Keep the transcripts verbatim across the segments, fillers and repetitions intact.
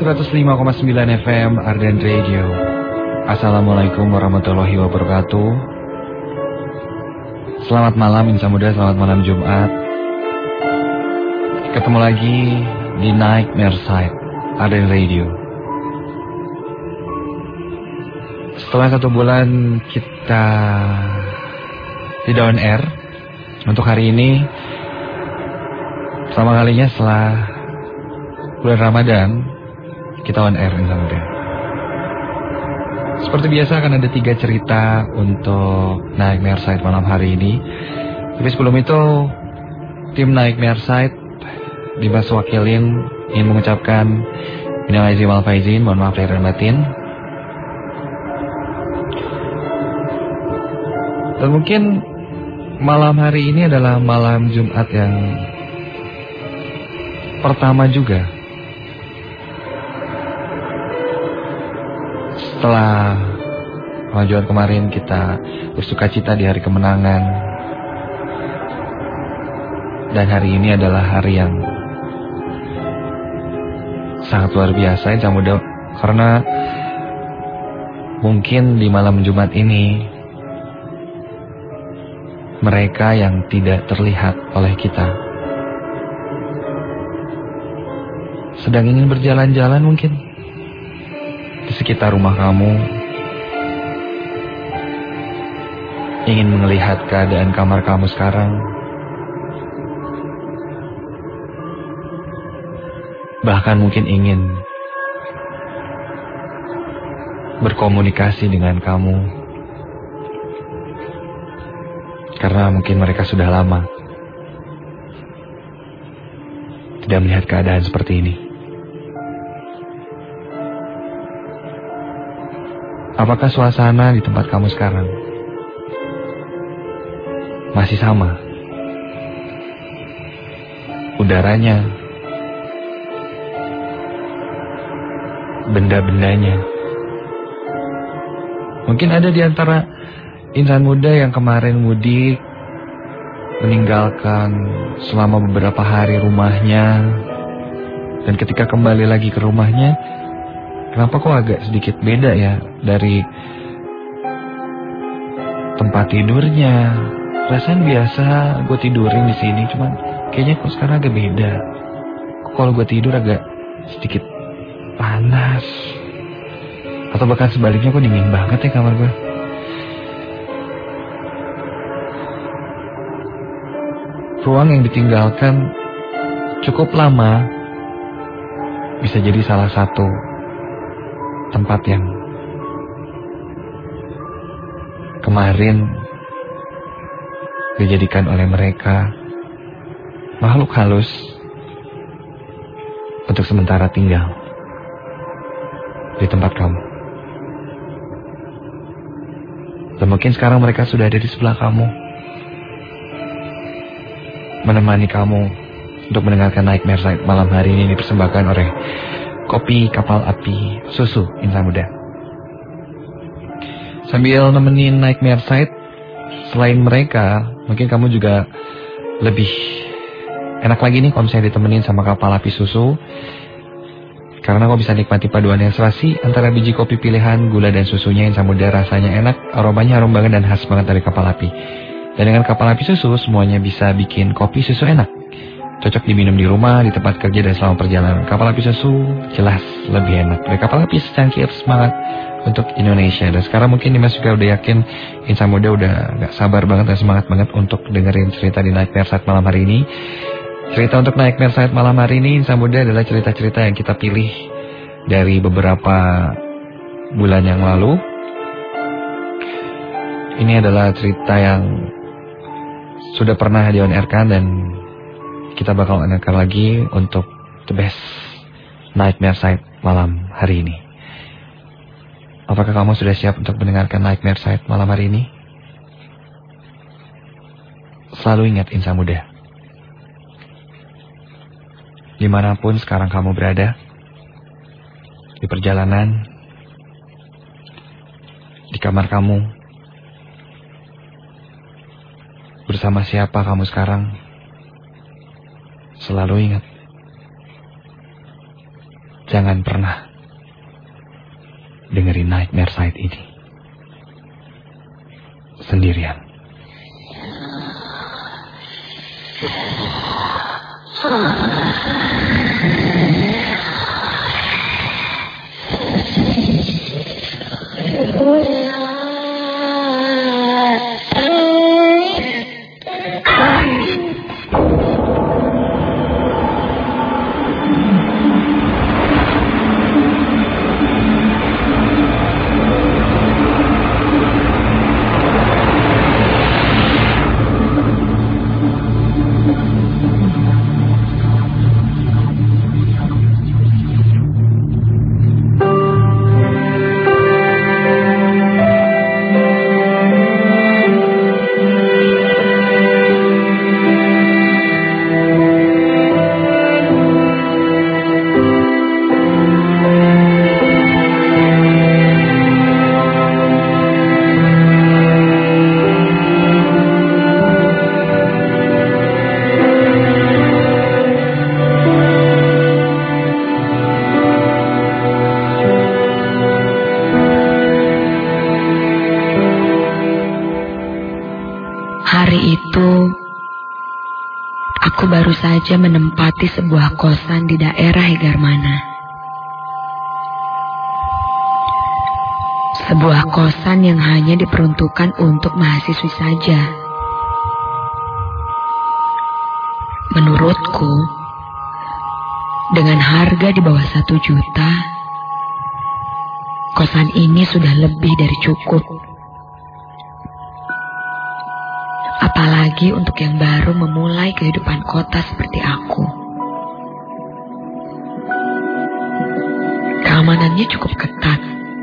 seratus lima koma sembilan F M Arden Radio. Assalamualaikum warahmatullahi wabarakatuh. Selamat malam Insan Muda, selamat malam Jumat. Ketemu lagi di Nightmare Side Arden Radio. Setelah satu bulan kita tidak on air, untuk hari ini pertama kalinya setelah bulan Ramadan kita on air Insan Muda. Seperti biasa akan ada tiga cerita untuk Nightmare Side malam hari ini. Tapi sebelum itu, tim Nightmare Side Dimas Wakilin ingin mengucapkan minal aidin wal faizin, mohon maaf lahir dan batin. Dan mungkin malam hari ini adalah malam Jumat yang pertama juga setelah kemajuan kemarin kita bersukacita di hari kemenangan. Dan hari ini adalah hari yang sangat luar biasa Insan Muda, karena mungkin di malam Jumat ini mereka yang tidak terlihat oleh kita sedang ingin berjalan-jalan mungkin di sekitar rumah kamu, ingin melihat keadaan kamar kamu sekarang, bahkan mungkin ingin berkomunikasi dengan kamu, karena mungkin mereka sudah lama tidak melihat keadaan seperti ini. Apakah suasana di tempat kamu sekarang masih sama? Udaranya, benda-bendanya. Mungkin ada di antara insan muda yang kemarin mudik, meninggalkan selama beberapa hari rumahnya, dan ketika kembali lagi ke rumahnya, kenapa kok agak sedikit beda ya dari tempat tidurnya? Perasaan biasa gue tidurin di sini, cuman kayaknya kok sekarang agak beda. Kok kalau gue tidur agak sedikit panas, atau bahkan sebaliknya kok dingin banget ya kamar gue. Ruang yang ditinggalkan cukup lama bisa jadi salah satu tempat yang kemarin dijadikan oleh mereka makhluk halus untuk sementara tinggal di tempat kamu. Dan mungkin sekarang mereka sudah ada di sebelah kamu, menemani kamu untuk mendengarkan Nightmare Side malam hari ini, dipersembahkan oleh Kopi Kapal Api Susu Insan Muda. Sambil nemenin Nightmare Side, selain mereka, mungkin kamu juga lebih enak lagi nih kalau misalnya ditemenin sama Kapal Api Susu, karena kau bisa nikmati paduan yang serasi antara biji kopi pilihan, gula dan susunya. Insan Muda, rasanya enak, aromanya harum banget dan khas banget dari Kapal Api. Dan dengan Kapal Api Susu, semuanya bisa bikin kopi susu enak, cocok diminum di rumah, di tempat kerja, dan selama perjalanan. Kapal Api Susu jelas lebih enak. Dari Kapal Api, secangkir semangat untuk Indonesia. Dan sekarang mungkin Dimas juga udah yakin Insan Muda udah gak sabar banget dan semangat banget untuk dengerin cerita di Nightmare Side malam hari ini. Cerita untuk Nightmare Side malam hari ini Insan Muda adalah cerita-cerita yang kita pilih dari beberapa bulan yang lalu. Ini adalah cerita yang sudah pernah di-on-airkan dan kita bakal on-airkan lagi untuk the best Nightmare Side malam hari ini. Apakah kamu sudah siap untuk mendengarkan Nightmare Side malam hari ini? Selalu ingat Insan Muda, dimanapun sekarang kamu berada, di perjalanan, di kamar kamu, bersama siapa kamu sekarang, selalu ingat, jangan pernah dengerin Nightmare Site ini sendirian. Baru saja menempati sebuah kosan di daerah Hegarmana. Sebuah kosan yang hanya diperuntukkan untuk mahasiswi saja. Menurutku, dengan harga di bawah satu juta, kosan ini sudah lebih dari cukup. Apalagi untuk yang baru memulai kehidupan kota seperti aku. Keamanannya cukup ketat.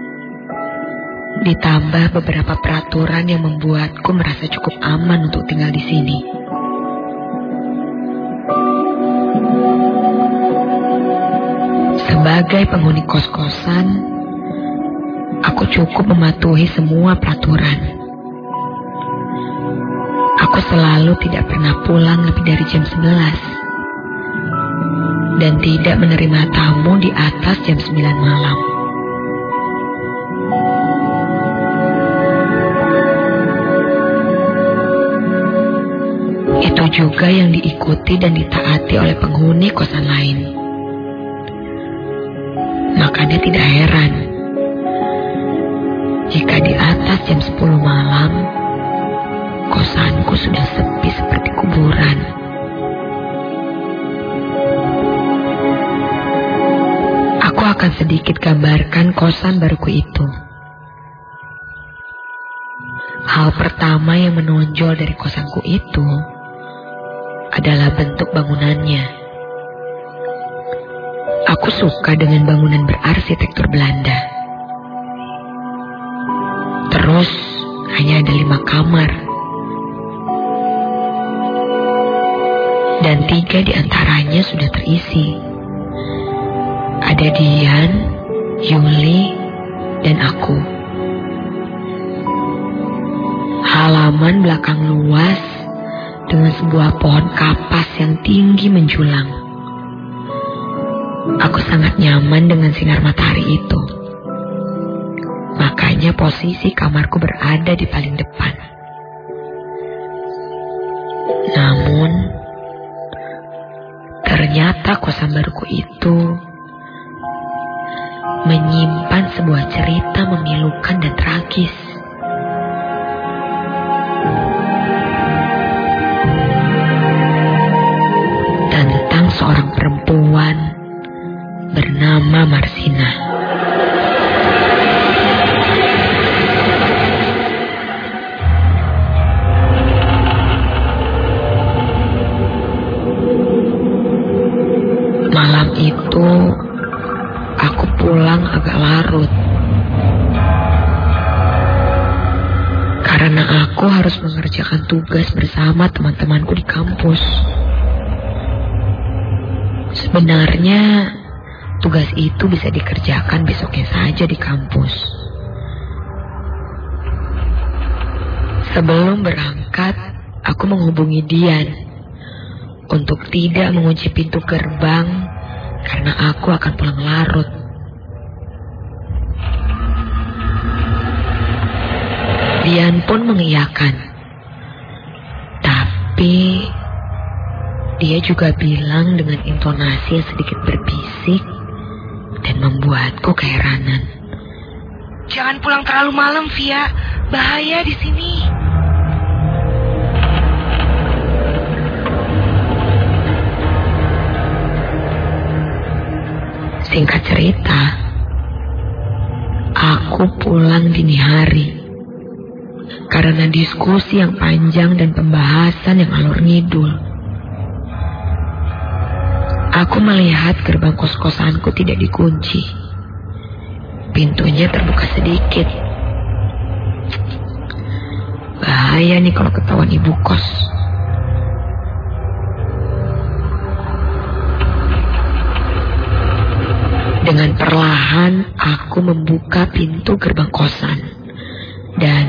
Ditambah beberapa peraturan yang membuatku merasa cukup aman untuk tinggal di sini. Sebagai penghuni kos-kosan, aku cukup mematuhi semua peraturan. Aku selalu tidak pernah pulang lebih dari jam sebelas. Dan tidak menerima tamu di atas jam sembilan malam. Itu juga yang diikuti dan ditaati oleh penghuni kosan lain. Makanya tidak heran jika di atas jam sepuluh malam kosanku sudah sepi seperti kuburan. Aku akan sedikit gambarkan kosan baruku itu. Hal pertama yang menonjol dari kosanku itu adalah bentuk bangunannya. Aku suka dengan bangunan berarsitektur Belanda. Terus hanya ada lima kamar. Dan tiga di antaranya sudah terisi. Ada Dian, Yuli, dan aku. Halaman belakang luas dengan sebuah pohon kapas yang tinggi menjulang. Aku sangat nyaman dengan sinar matahari itu. Makanya posisi kamarku berada di paling depan. Namun ternyata kosan baruku itu menyimpan sebuah cerita memilukan dan tragis. Tentang seorang perempuan bernama Marsina. Malam itu aku pulang agak larut. Karena aku harus mengerjakan tugas bersama teman-temanku di kampus. Sebenarnya tugas itu bisa dikerjakan besoknya saja di kampus. Sebelum berangkat, aku menghubungi Dian untuk tidak mengunci pintu gerbang karena aku akan pulang larut. Dian pun mengiyakan. Tapi dia juga bilang dengan intonasi yang sedikit berbisik dan membuatku keheranan. Jangan pulang terlalu malam, Via. Bahaya di sini. Singkat cerita, aku pulang dini hari karena diskusi yang panjang dan pembahasan yang alur ngidul. Aku melihat gerbang kos-kosanku tidak dikunci. Pintunya terbuka sedikit. Bahaya nih kalau ketahuan ibu kos. Dengan perlahan aku membuka pintu gerbang kosan. Dan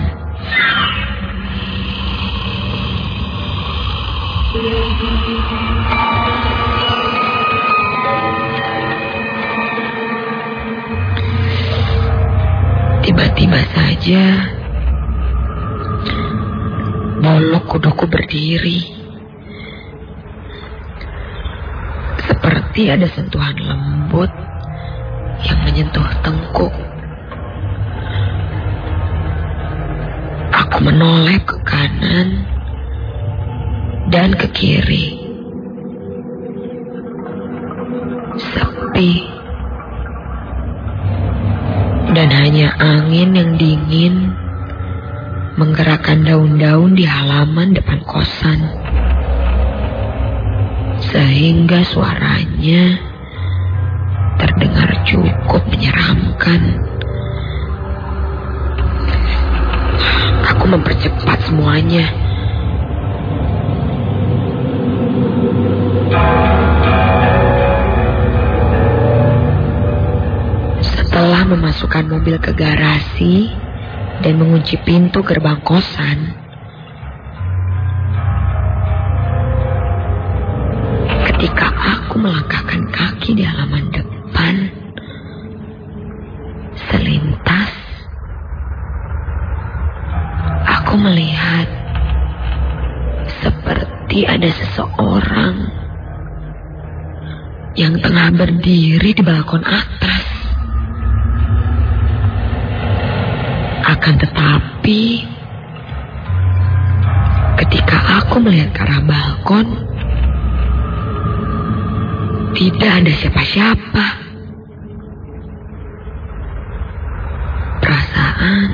tiba-tiba saja bolok kudoku berdiri. Seperti ada sentuhan lembut yang menyentuh tengkuk. Aku menoleh ke kanan dan ke kiri. Sepi. Dan hanya angin yang dingin menggerakkan daun-daun di halaman depan kosan. Sehingga suaranya terdengar cukup menyeramkan. Aku mempercepat semuanya. Setelah memasukkan mobil ke garasi dan mengunci pintu gerbang kosan, ketika aku melangkahkan kaki di halaman depan, selintas aku melihat seperti ada seseorang yang tengah berdiri di balkon atas. Akan tetapi, ketika aku melihat ke arah balkon, tidak ada siapa-siapa. Perasaan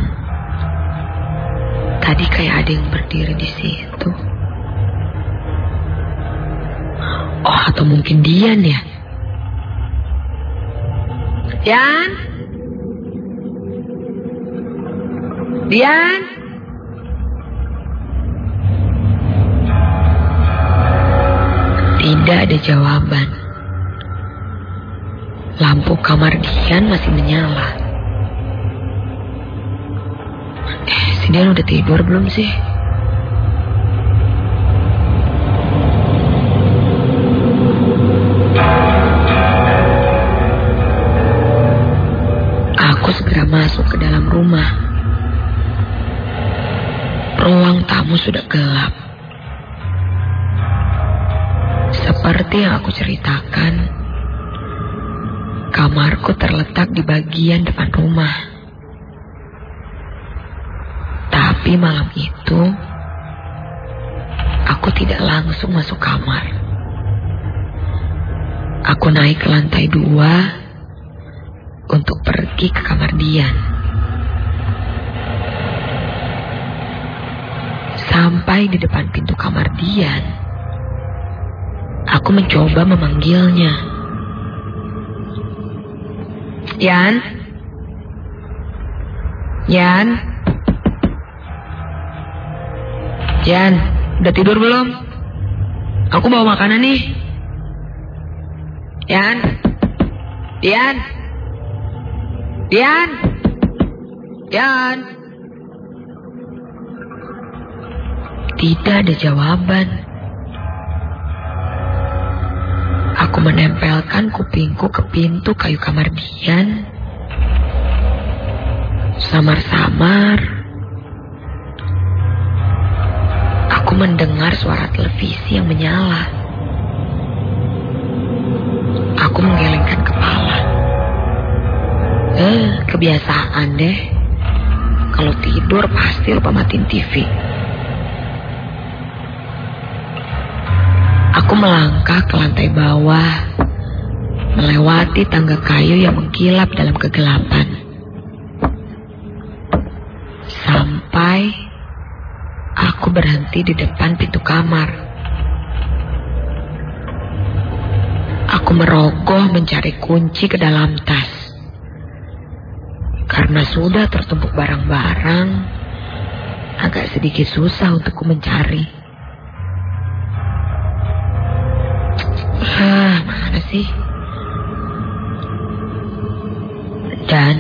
tadi kayak ada yang berdiri di situ. Oh, atau mungkin Dian ya? Dian? Dian? Tidak ada jawaban. Lampu kamar Dian masih menyala. Eh, si Dian udah tidur belum sih? Aku segera masuk ke dalam rumah. Ruang tamu sudah gelap. Seperti yang aku ceritakan, kamarku terletak di bagian depan rumah. Tapi malam itu, aku tidak langsung masuk kamar. Aku naik ke lantai dua untuk pergi ke kamar Dian. Sampai di depan pintu kamar Dian, aku mencoba memanggilnya. Yan? Yan? Yan, udah tidur belum? Aku bawa makanan nih. Yan? Dian? Dian? Dian? Tidak ada jawaban. Aku menempelkan kupingku ke pintu kayu kamar Dian. Samar-samar aku mendengar suara televisi yang menyala. Aku menggelengkan kepala. Eh, kebiasaan deh. Kalau tidur pasti lupa matiin T V. Aku melangkah ke lantai bawah, melewati tangga kayu yang mengkilap dalam kegelapan. Sampai aku berhenti di depan pintu kamar. Aku merogoh mencari kunci ke dalam tas. Karena sudah tertumpuk barang-barang, agak sedikit susah untukku mencari. Ah, mana sih? Dan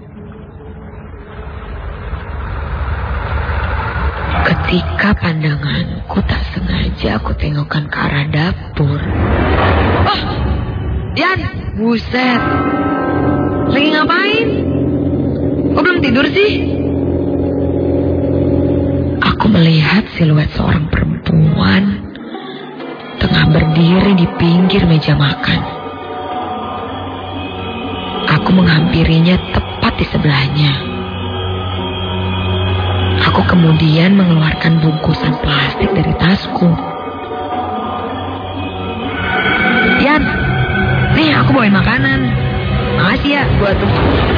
ketika pandanganku tak sengaja aku tengokkan ke arah dapur. Oh, Dian, buset. Lagi ngapain? Kok belum tidur sih? Aku melihat siluet seorang perempuan tengah berdiri di pinggir meja makan. Aku menghampirinya tepat di sebelahnya. Aku kemudian mengeluarkan bungkusan plastik dari tasku. Yan, nih aku bawain makanan. Makasih ya buat tuh.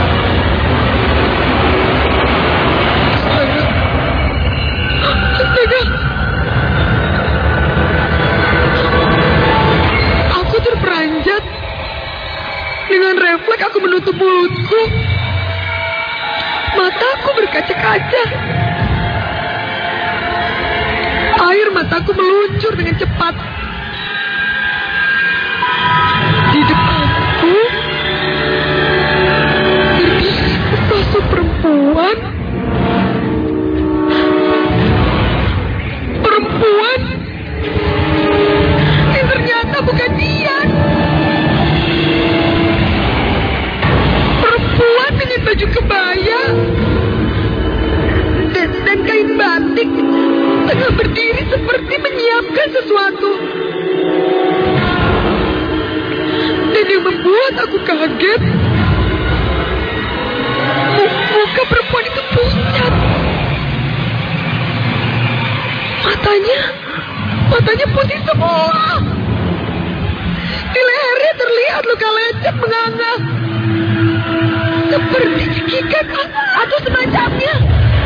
Astaga. Aku terperanjat. Dengan refleks aku menutup mulutku. Mataku berkaca-kaca. Air mataku meluncur dengan cepat. Di depanku berdiri sesosok perempuan. Perempuan yang ternyata bukan dia. Perempuan dengan baju kebaya dan, dan kain batik tengah berdiri seperti menyiapkan sesuatu. Dan yang membuat aku kaget, muka perempuan itu pucat. Matanya, matanya putih semua. Di lehernya terlihat luka lecet menganga. Seperti cekikan atau semacamnya.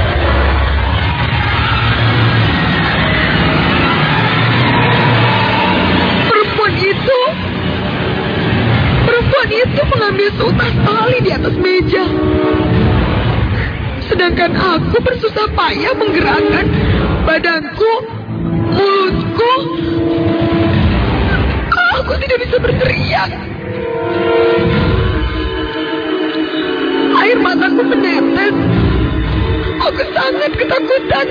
Perempuan itu, perempuan itu mengambil seutas tali di atas meja. Sedangkan aku bersusah payah menggerakkan badanku, mulutku. Aku tidak bisa berteriak. Air mataku menetes. Aku sangat ketakutan.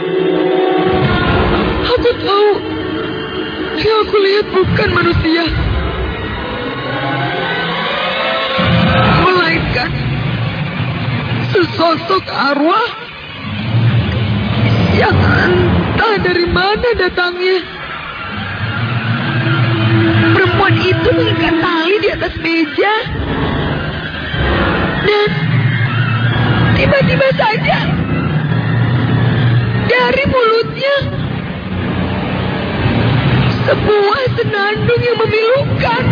Aku tahu yang aku lihat bukan manusia, melainkan sesosok arwah yang entah dari mana datangnya. Perempuan itu mengikat tali di atas meja. Dan tiba-tiba saja dari mulutnya sebuah senandung yang memilukan.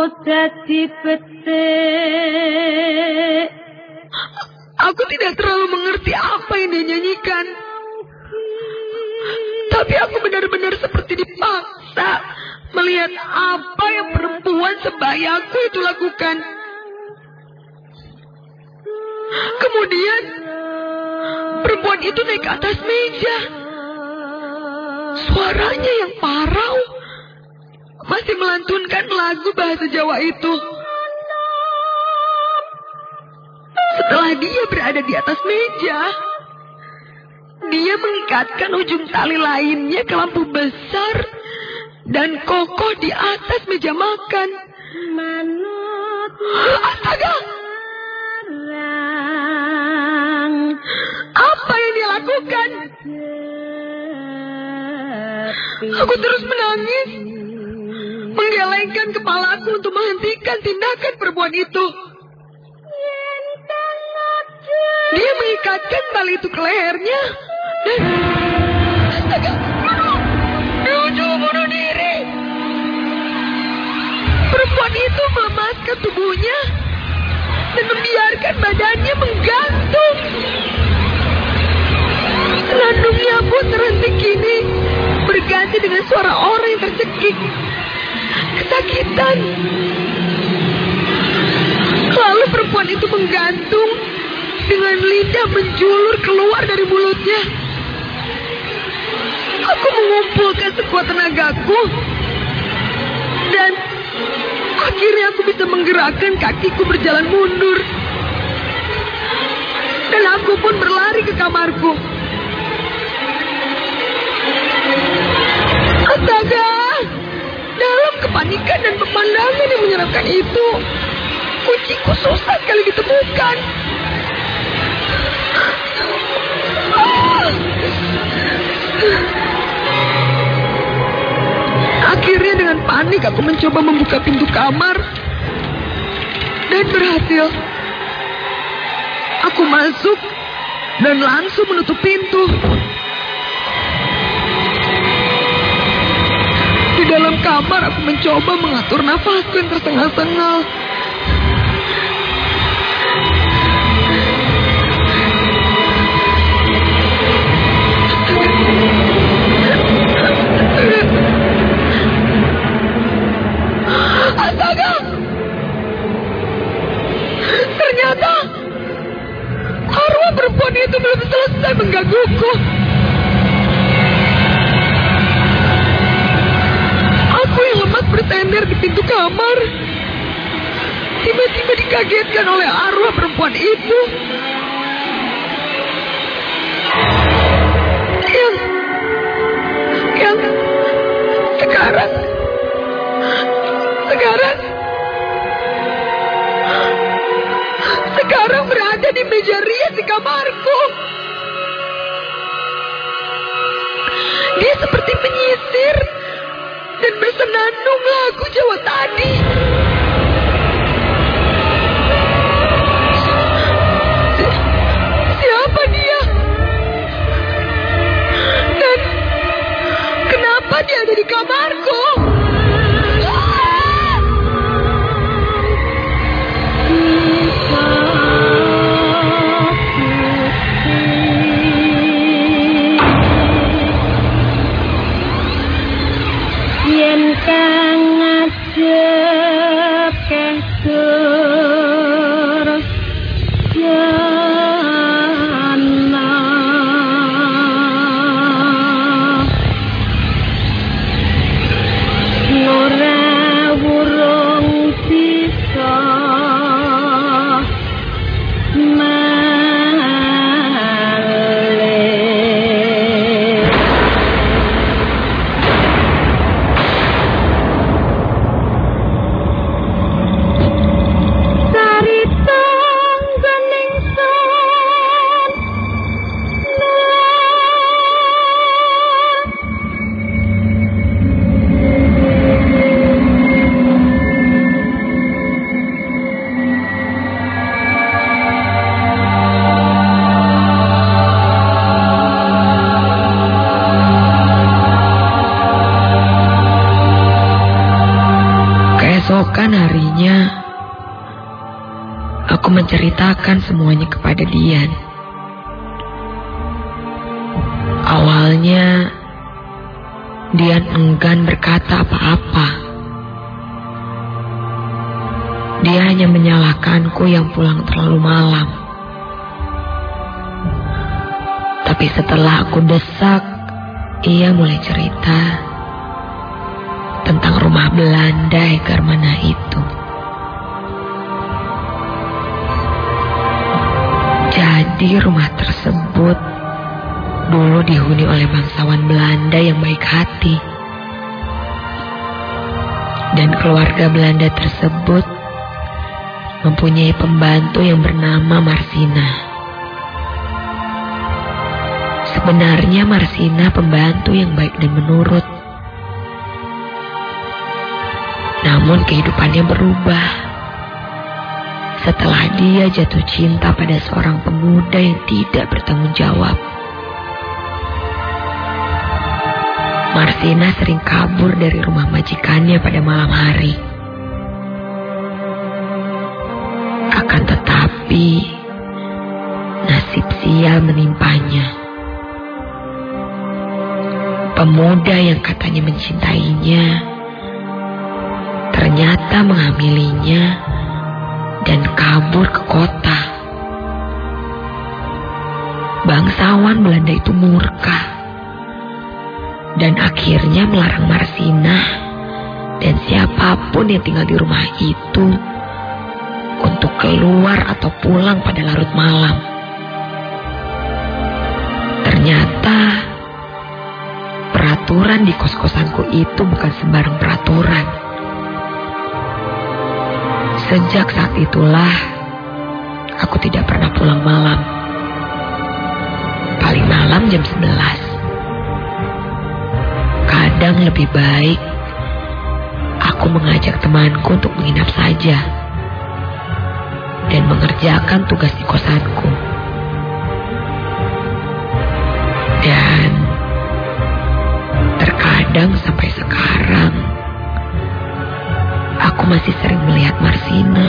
dadi petik. Aku tidak terlalu mengerti apa yang dia nyanyikan. Tapi aku benar-benar seperti dipaksa melihat apa yang perempuan sebayaku itu lakukan. Kemudian perempuan itu naik ke atas meja. Suaranya yang parau masih melantunkan lagu bahasa Jawa itu. Setelah dia berada di atas meja, dia mengikatkan ujung tali lainnya ke lampu besar dan kokoh di atas meja makan. Astaga! Apa yang dia lakukan? Aku terus menangis, menggelengkan kepalaku untuk menghentikan tindakan perempuan itu. Dia mengikatkan tali itu ke lehernya dan astaga, dia juga bunuh diri. Perempuan itu melemaskan tubuhnya dan membiarkan badannya menggantung. Senandungnya pun terhenti kini, berganti dengan suara orang yang tercekik, kesakitan. Lalu perempuan itu menggantung dengan lidah menjulur keluar dari mulutnya. Aku mengumpulkan sekuat tenagaku dan akhirnya aku bisa menggerakkan kakiku berjalan mundur. Dan aku pun berlari ke kamarku. Astaga! Dalam kepanikan dan pemandangan yang menyeramkan itu, kunciku susah sekali ditemukan. Akhirnya dengan panik aku mencoba membuka pintu kamar dan berhasil. Aku masuk dan langsung menutup pintu. Di dalam kamar aku mencoba mengatur nafasku yang tersengal-sengal. Astaga! Ternyata arwah perempuan itu belum selesai menggangguku. Aku yang lemas bersender di pintu kamar tiba-tiba dikagetkan oleh arwah perempuan itu yang yang sekarang sekarang sekarang berada di meja rias di kamarku. Dia seperti menyisir dan bersenandung lagu Jawa tadi. Si- siapa dia? Dan kenapa dia ada di kamarku? Kang ngadep kesur jana ora wurung sisa Keesokan harinya, aku menceritakan semuanya kepada Dian. Awalnya, Dian enggan berkata apa-apa. Dia hanya menyalahkanku yang pulang terlalu malam. Tapi setelah aku desak, ia mulai cerita tentang rumah Belanda Hegermana itu. Jadi rumah tersebut dulu dihuni oleh bangsawan Belanda yang baik hati. Dan keluarga Belanda tersebut mempunyai pembantu yang bernama Marsina. Sebenarnya Marsina pembantu yang baik dan menurut. Namun kehidupannya berubah setelah dia jatuh cinta pada seorang pemuda yang tidak bertanggung jawab. Marsina sering kabur dari rumah majikannya pada malam hari. Akan tetapi, nasib sial menimpanya. Pemuda yang katanya mencintainya, ternyata menghamilinya dan kabur ke kota. Bangsawan Belanda itu murka dan akhirnya melarang Marsina dan siapapun yang tinggal di rumah itu untuk keluar atau pulang pada larut malam. Ternyata peraturan di kos-kosanku itu bukan sembarang peraturan. Sejak saat itulah aku tidak pernah pulang malam. Paling malam jam sebelas. Kadang lebih baik aku mengajak temanku untuk menginap saja dan mengerjakan tugas di kosanku. Dan terkadang sampai sekarang aku masih sering melihat Marsina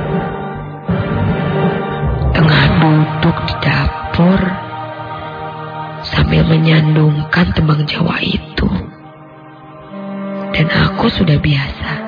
tengah duduk di dapur sambil menyandungkan tembang Jawa itu. Dan aku sudah biasa.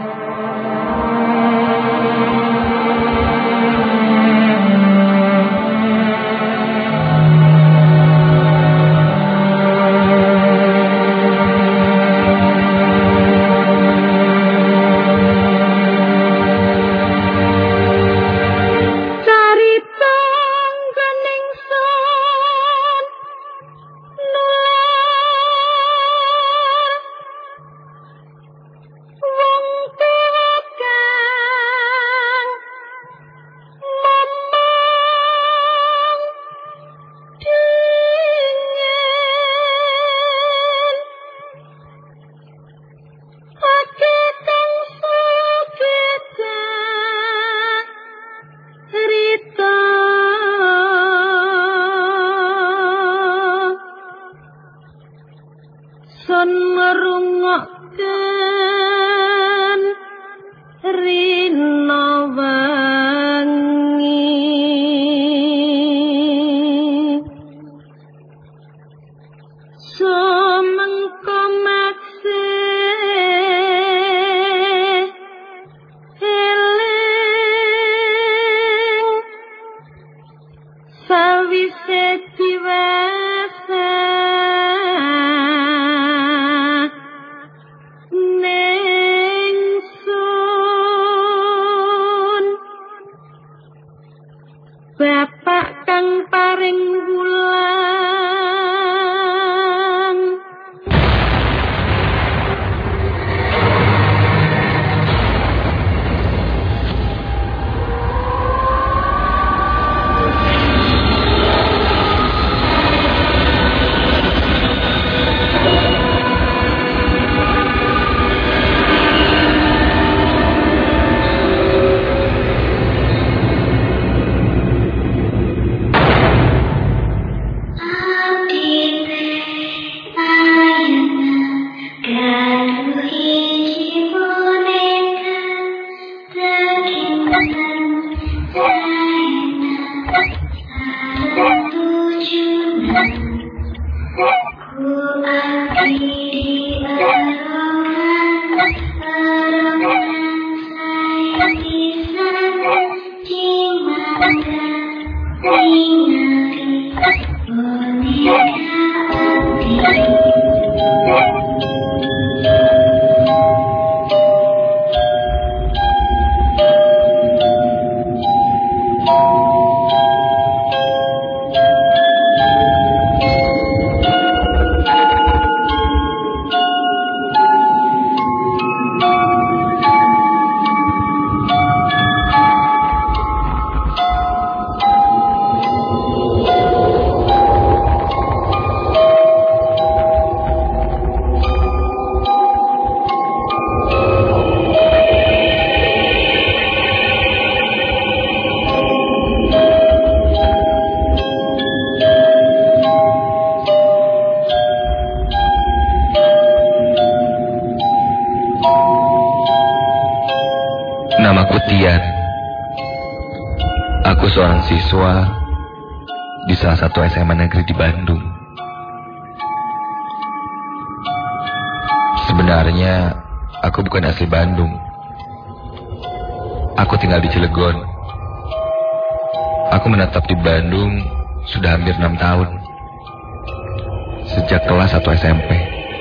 Tian. Aku seorang siswa di salah satu S M A negeri di Bandung. Sebenarnya aku bukan asli Bandung. Aku tinggal di Cilegon. Aku menetap di Bandung sudah hampir enam tahun. Sejak kelas satu S M P.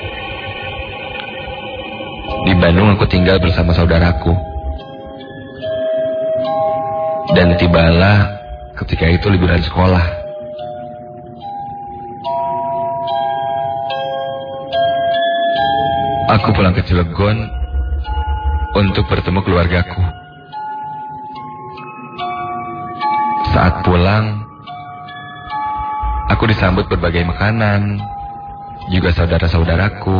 Di Bandung aku tinggal bersama saudaraku. Dan tibalah ketika itu liburan sekolah. Aku pulang ke Cilegon untuk bertemu keluargaku. Saat pulang, aku disambut berbagai makanan, juga saudara-saudaraku.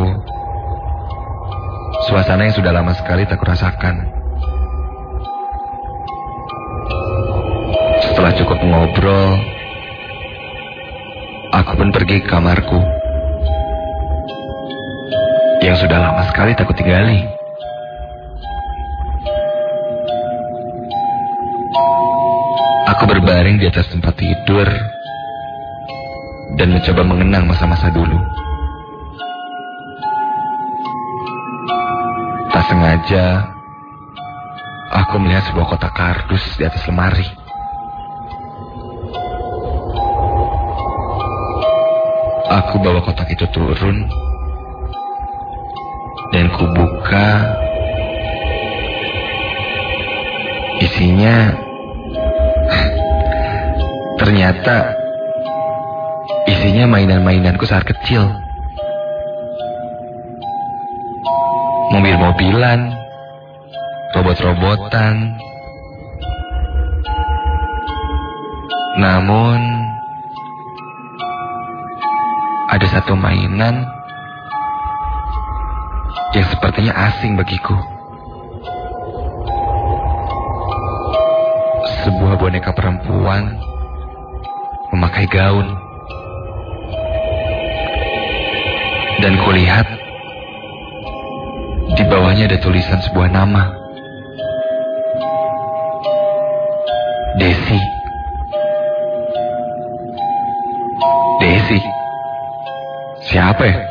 Suasana yang sudah lama sekali tak kurasakan. Setelah cukup ngobrol, aku pun pergi ke kamarku yang sudah lama sekali tak kutinggali. Aku berbaring di atas tempat tidur dan mencoba mengenang masa-masa dulu. Tak sengaja, aku melihat sebuah kotak kardus di atas lemari. Aku bawa kotak itu turun dan kubuka. Isinya ternyata isinya mainan-mainanku saat kecil. Mobil-mobilan, robot-robotan. Namun ada satu mainan yang sepertinya asing bagiku. Sebuah boneka perempuan memakai gaun. Dan kulihat di bawahnya ada tulisan sebuah nama. Desi. Desi. Siapa ya?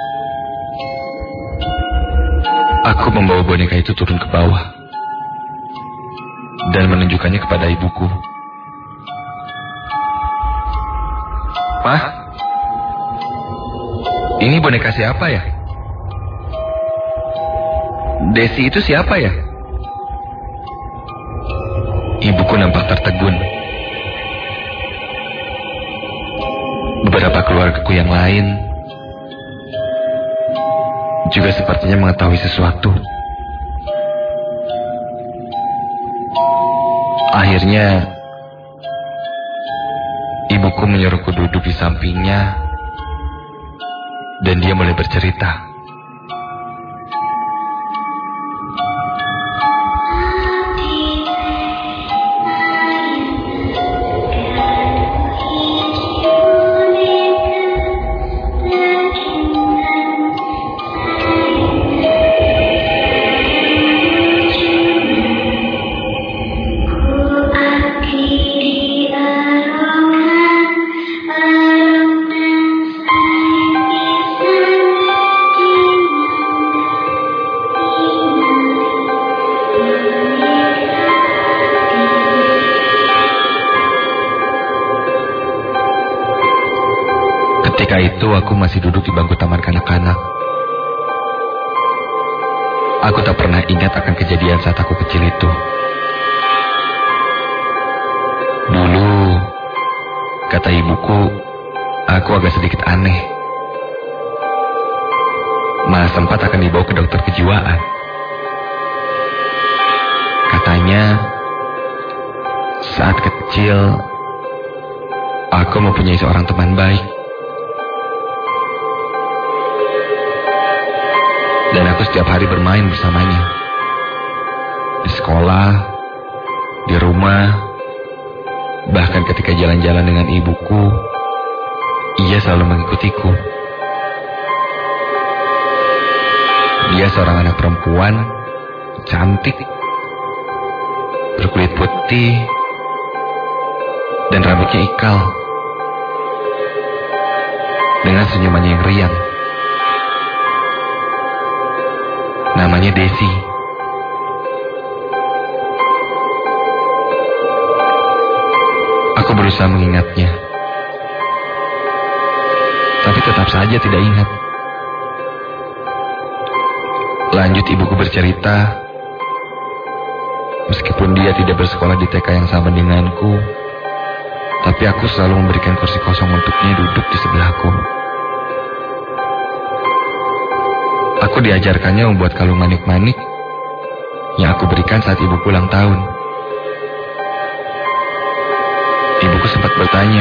Aku membawa boneka itu turun ke bawah dan menunjukkannya kepada ibuku. Pak, ini boneka siapa ya? Desi itu siapa ya? Ibuku nampak tertegun. Beberapa keluargaku yang lain juga sepertinya mengetahui sesuatu. Akhirnya, ibuku menyuruhku duduk di sampingnya, dan dia mulai bercerita. Ketika itu aku masih duduk di bangku taman kanak-kanak. Aku tak pernah ingat akan kejadian saat aku kecil itu. Dulu, kata ibuku, aku agak sedikit aneh. Malah sempat akan dibawa ke dokter kejiwaan. Katanya, saat kecil, aku mempunyai seorang teman baik. Dan aku setiap hari bermain bersamanya. Di sekolah, di rumah, bahkan ketika jalan-jalan dengan ibuku, ia selalu mengikutiku. Dia seorang anak perempuan, cantik, berkulit putih, dan rambutnya ikal, dengan senyumannya yang riang. Namanya Desi. Aku berusaha mengingatnya, tapi tetap saja tidak ingat. Lanjut ibuku bercerita, meskipun dia tidak bersekolah di T K yang sama denganku, tapi aku selalu memberikan kursi kosong untuknya duduk di sebelahku. Aku diajarkannya membuat kalung manik-manik yang aku berikan saat ibuku ulang tahun. Ibuku sempat bertanya,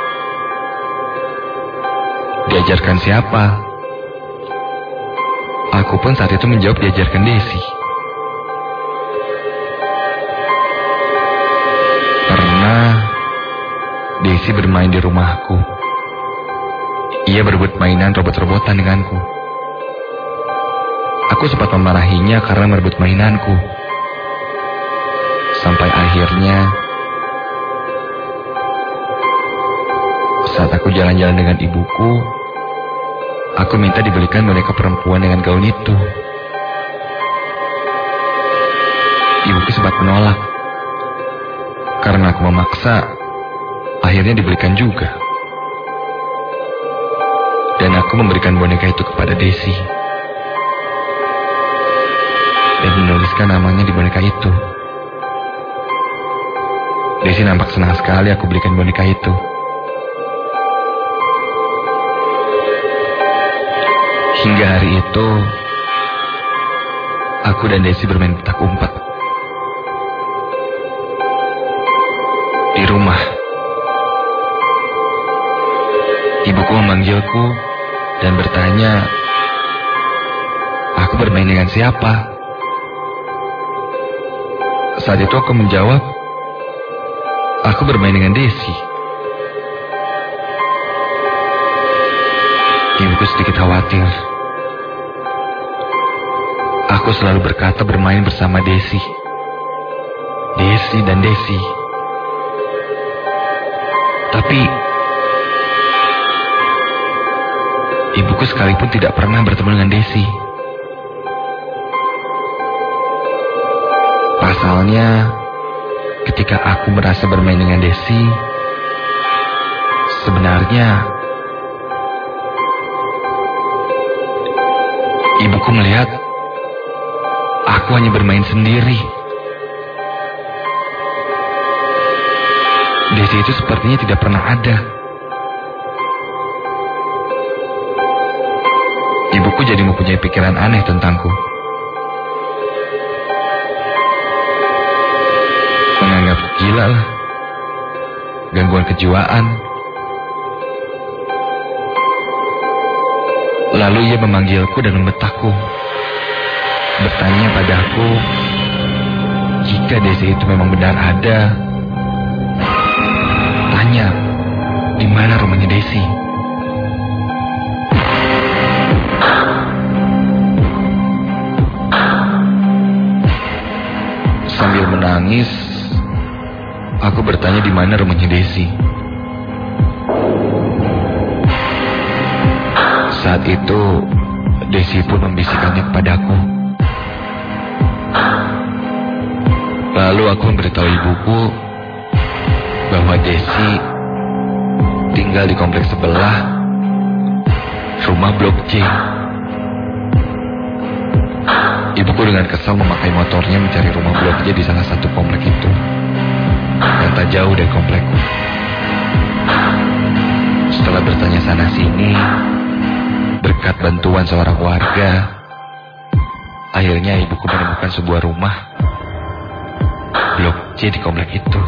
diajarkan siapa? Aku pun saat itu menjawab diajarkan Desi. Pernah Desi bermain di rumahku. Ia berebut mainan robot-robotan denganku. Aku sempat memarahinya karena merebut mainanku. Sampai akhirnya, saat aku jalan-jalan dengan ibuku, aku minta dibelikan boneka perempuan dengan gaun itu. Ibuku sempat menolak. Karena aku memaksa, akhirnya dibelikan juga. Dan aku memberikan boneka itu kepada Desi. Dan menuliskan namanya di boneka itu. Desi nampak senang sekali aku belikan boneka itu. Hingga hari itu, aku dan Desi bermain petak umpet di rumah. Ibuku memanggilku dan bertanya, aku bermain dengan siapa? Saat itu aku menjawab, aku bermain dengan Desi. Ibuku sedikit khawatir. Aku selalu berkata bermain bersama Desi. Desi dan Desi. Tapi ibuku sekalipun tidak pernah bertemu dengan Desi. Pasalnya, ketika aku merasa bermain dengan Desi, sebenarnya ibuku melihat aku hanya bermain sendiri. Desi itu sepertinya tidak pernah ada. Ibuku jadi mempunyai pikiran aneh tentangku. Menganggap gila lah. Gangguan kejiwaan. Lalu ia memanggilku dan membetakku. Bertanya padaku, jika Desi itu memang benar ada, tanya, di mana rumahnya Desi? Sambil menangis, aku bertanya di mana rumahnya Desi. Saat itu, Desi pun membisikkannya kepadaku. Lalu aku memberitahu ibuku bahwa Desi tinggal di kompleks sebelah, rumah Blok C. Ibuku dengan kesal memakai motornya mencari rumah Blok C di salah satu komplek itu, yang tak jauh dari komplekku. Setelah bertanya sana-sini, berkat bantuan seorang warga, akhirnya ibuku menemukan sebuah rumah Blok C di komplek itu.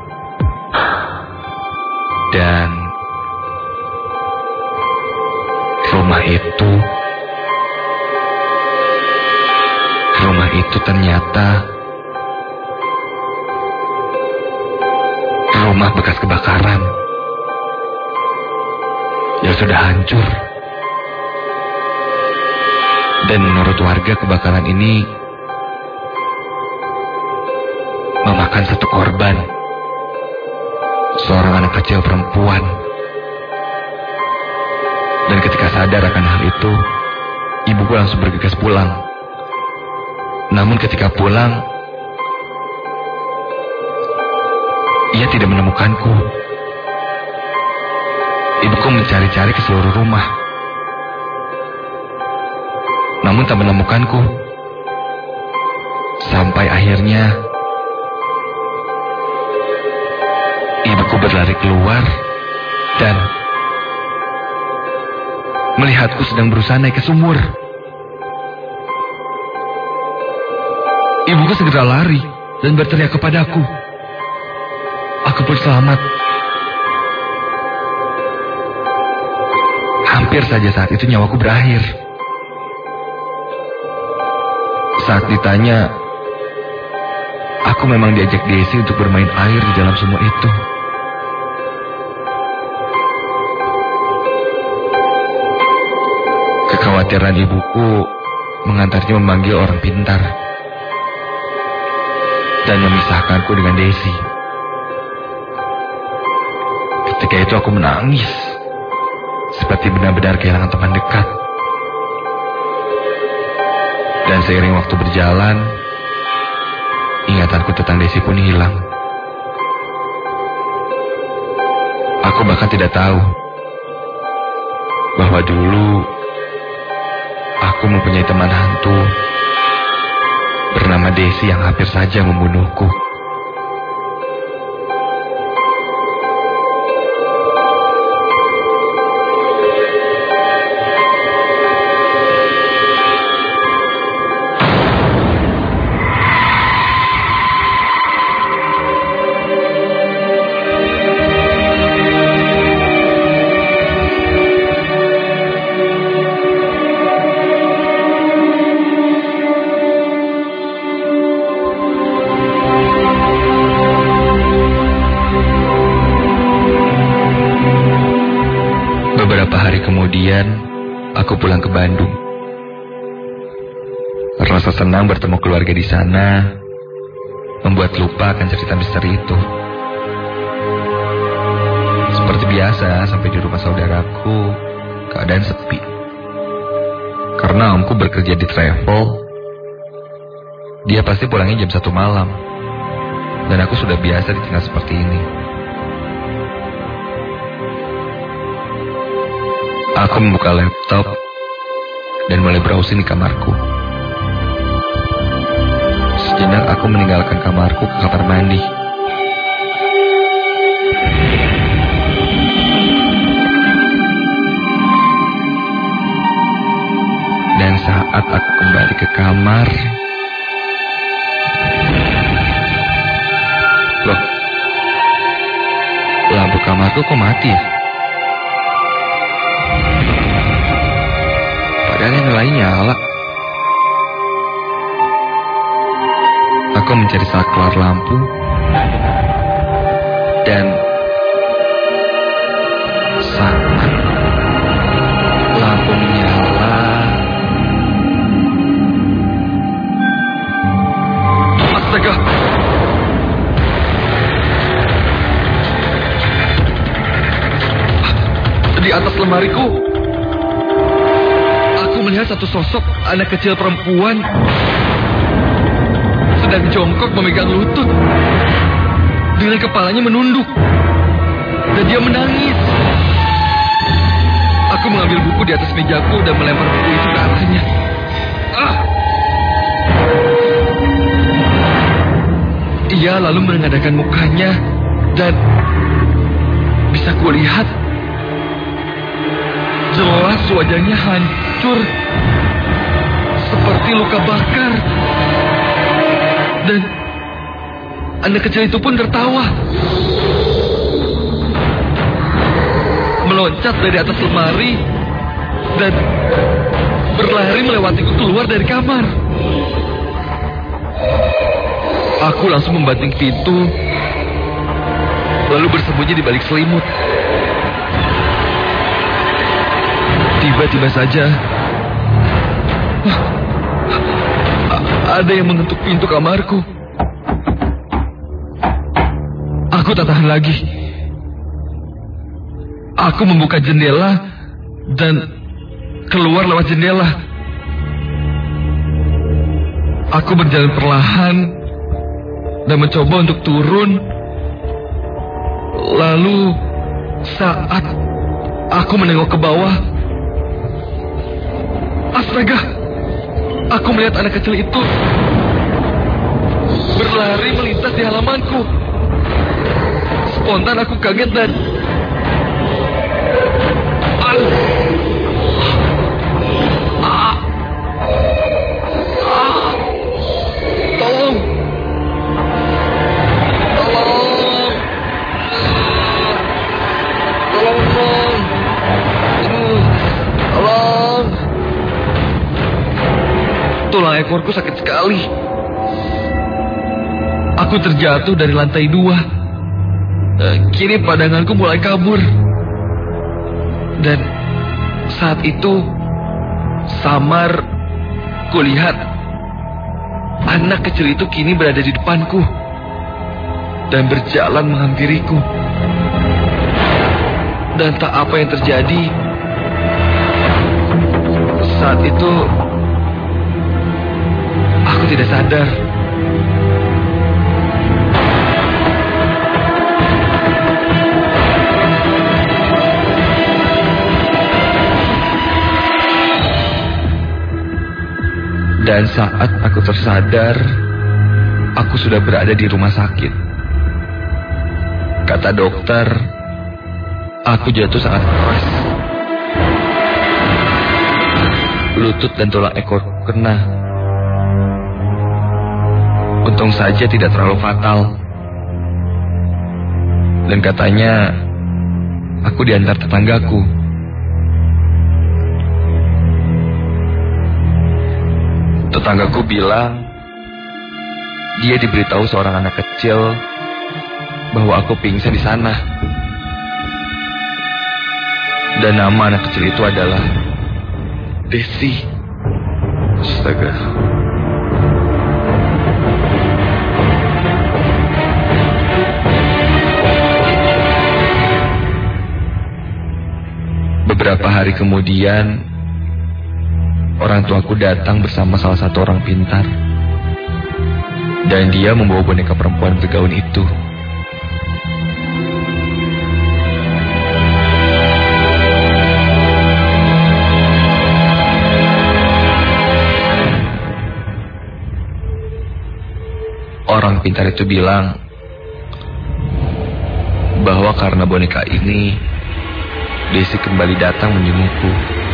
Dan rumah itu, rumah itu ternyata rumah bekas kebakaran yang sudah hancur. Dan menurut warga, kebakaran ini memakan satu korban, seorang anak kecil perempuan. Dan ketika sadar akan hal itu, ibuku langsung bergegas pulang. Namun ketika pulang, ia tidak menemukanku. Ibuku mencari-cari ke seluruh rumah, namun tak menemukanku. Sampai akhirnya ibuku berlari keluar dan melihatku sedang berusaha naik ke sumur. Ibuku segera lari dan berteriak kepadaku. Aku pun selamat. Hampir saja saat itu nyawaku berakhir. Saat ditanya, aku memang diajak Desi untuk bermain air di dalam sumur itu. Kekhawatiran ibuku mengantarnya memanggil orang pintar dan memisahkanku dengan Desi. Ketika itu aku menangis, seperti benar-benar kehilangan teman dekat. Dan seiring waktu berjalan, ingatanku tentang Desi pun hilang. Aku bahkan tidak tahu bahwa dulu aku mempunyai teman hantu bernama Desi yang hampir saja membunuhku. Beberapa hari kemudian, aku pulang ke Bandung. Rasa senang bertemu keluarga di sana membuat lupa akan cerita misteri itu. Seperti biasa, sampai di rumah saudaraku, keadaan sepi. Karena omku bekerja di travel, dia pasti pulangnya jam satu malam. Dan aku sudah biasa ditinggal seperti ini. Aku membuka laptop dan mulai browsing di kamarku. Sejenak aku meninggalkan kamarku ke kamar mandi. Dan saat aku kembali ke kamar, loh, lampu kamarku kok mati ya? Padahal yang lain nyala. Aku mencari saklar lampu dan saat lampu menyala, astaga! Di atas lemariku, aku melihat satu sosok anak kecil perempuan sedang jongkok memegang lutut dengan kepalanya menunduk dan dia menangis. Aku mengambil buku di atas mejaku dan melempar buku itu ke arahnya. Ah! Ia lalu menengadahkan mukanya dan bisa kulihat jelas wajahnya hancur seperti luka bakar. Dan anak kecil itu pun tertawa, meloncat dari atas lemari dan berlari melewatiku keluar dari kamar. Aku langsung membanting pintu, lalu bersembunyi di balik selimut. Tiba-tiba saja ada yang mengetuk pintu kamarku. Aku tak tahan lagi. Aku membuka jendela dan keluar lewat jendela. Aku berjalan perlahan dan mencoba untuk turun. Lalu saat aku menengok ke bawah, astaga, aku melihat anak kecil itu berlari melintas di halamanku. Spontan aku kaget dan ah, ah, ah, tolong, tolong, tolong, tolong, tolong. Tulang ekorku sakit sekali. Aku terjatuh dari lantai dua. Kini pandanganku mulai kabur. Dan saat itu samar kulihat anak kecil itu kini berada di depanku dan berjalan menghampiriku. Dan tak apa yang terjadi. Saat itu aku tidak sadar. Dan saat aku tersadar, aku sudah berada di rumah sakit. Kata dokter, aku jatuh sangat keras. Lutut dan tulang ekor kena. Untung saja tidak terlalu fatal. Dan katanya, aku diantar tetanggaku. Tetanggaku bilang, dia diberitahu seorang anak kecil bahwa aku pingsan di sana. Dan nama anak kecil itu adalah Desi. Astaga. Beberapa hari kemudian, orang tuaku datang bersama salah satu orang pintar. Dan dia membawa boneka perempuan bergaun itu. Orang pintar itu bilang bahwa karena boneka ini, Desi kembali datang menjengukku.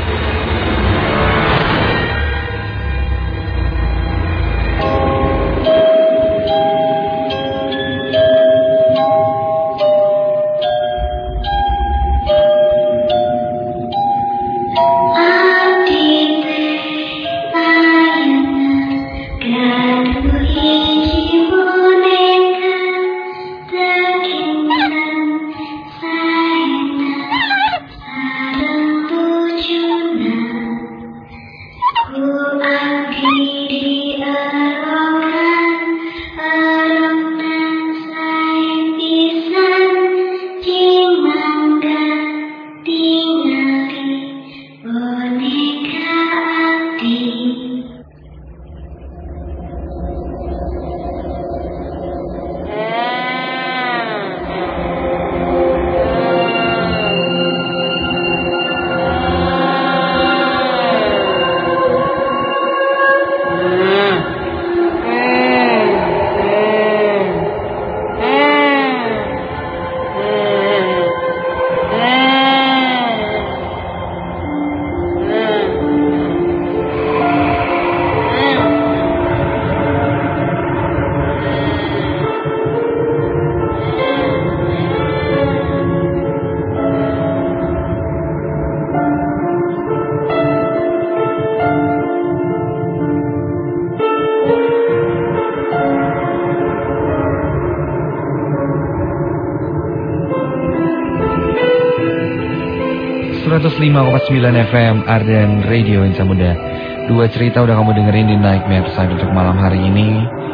seratus lima koma sembilan F M Arden Radio Insan Muda. Dua cerita udah kamu dengerin di Nightmare Side untuk malam hari ini.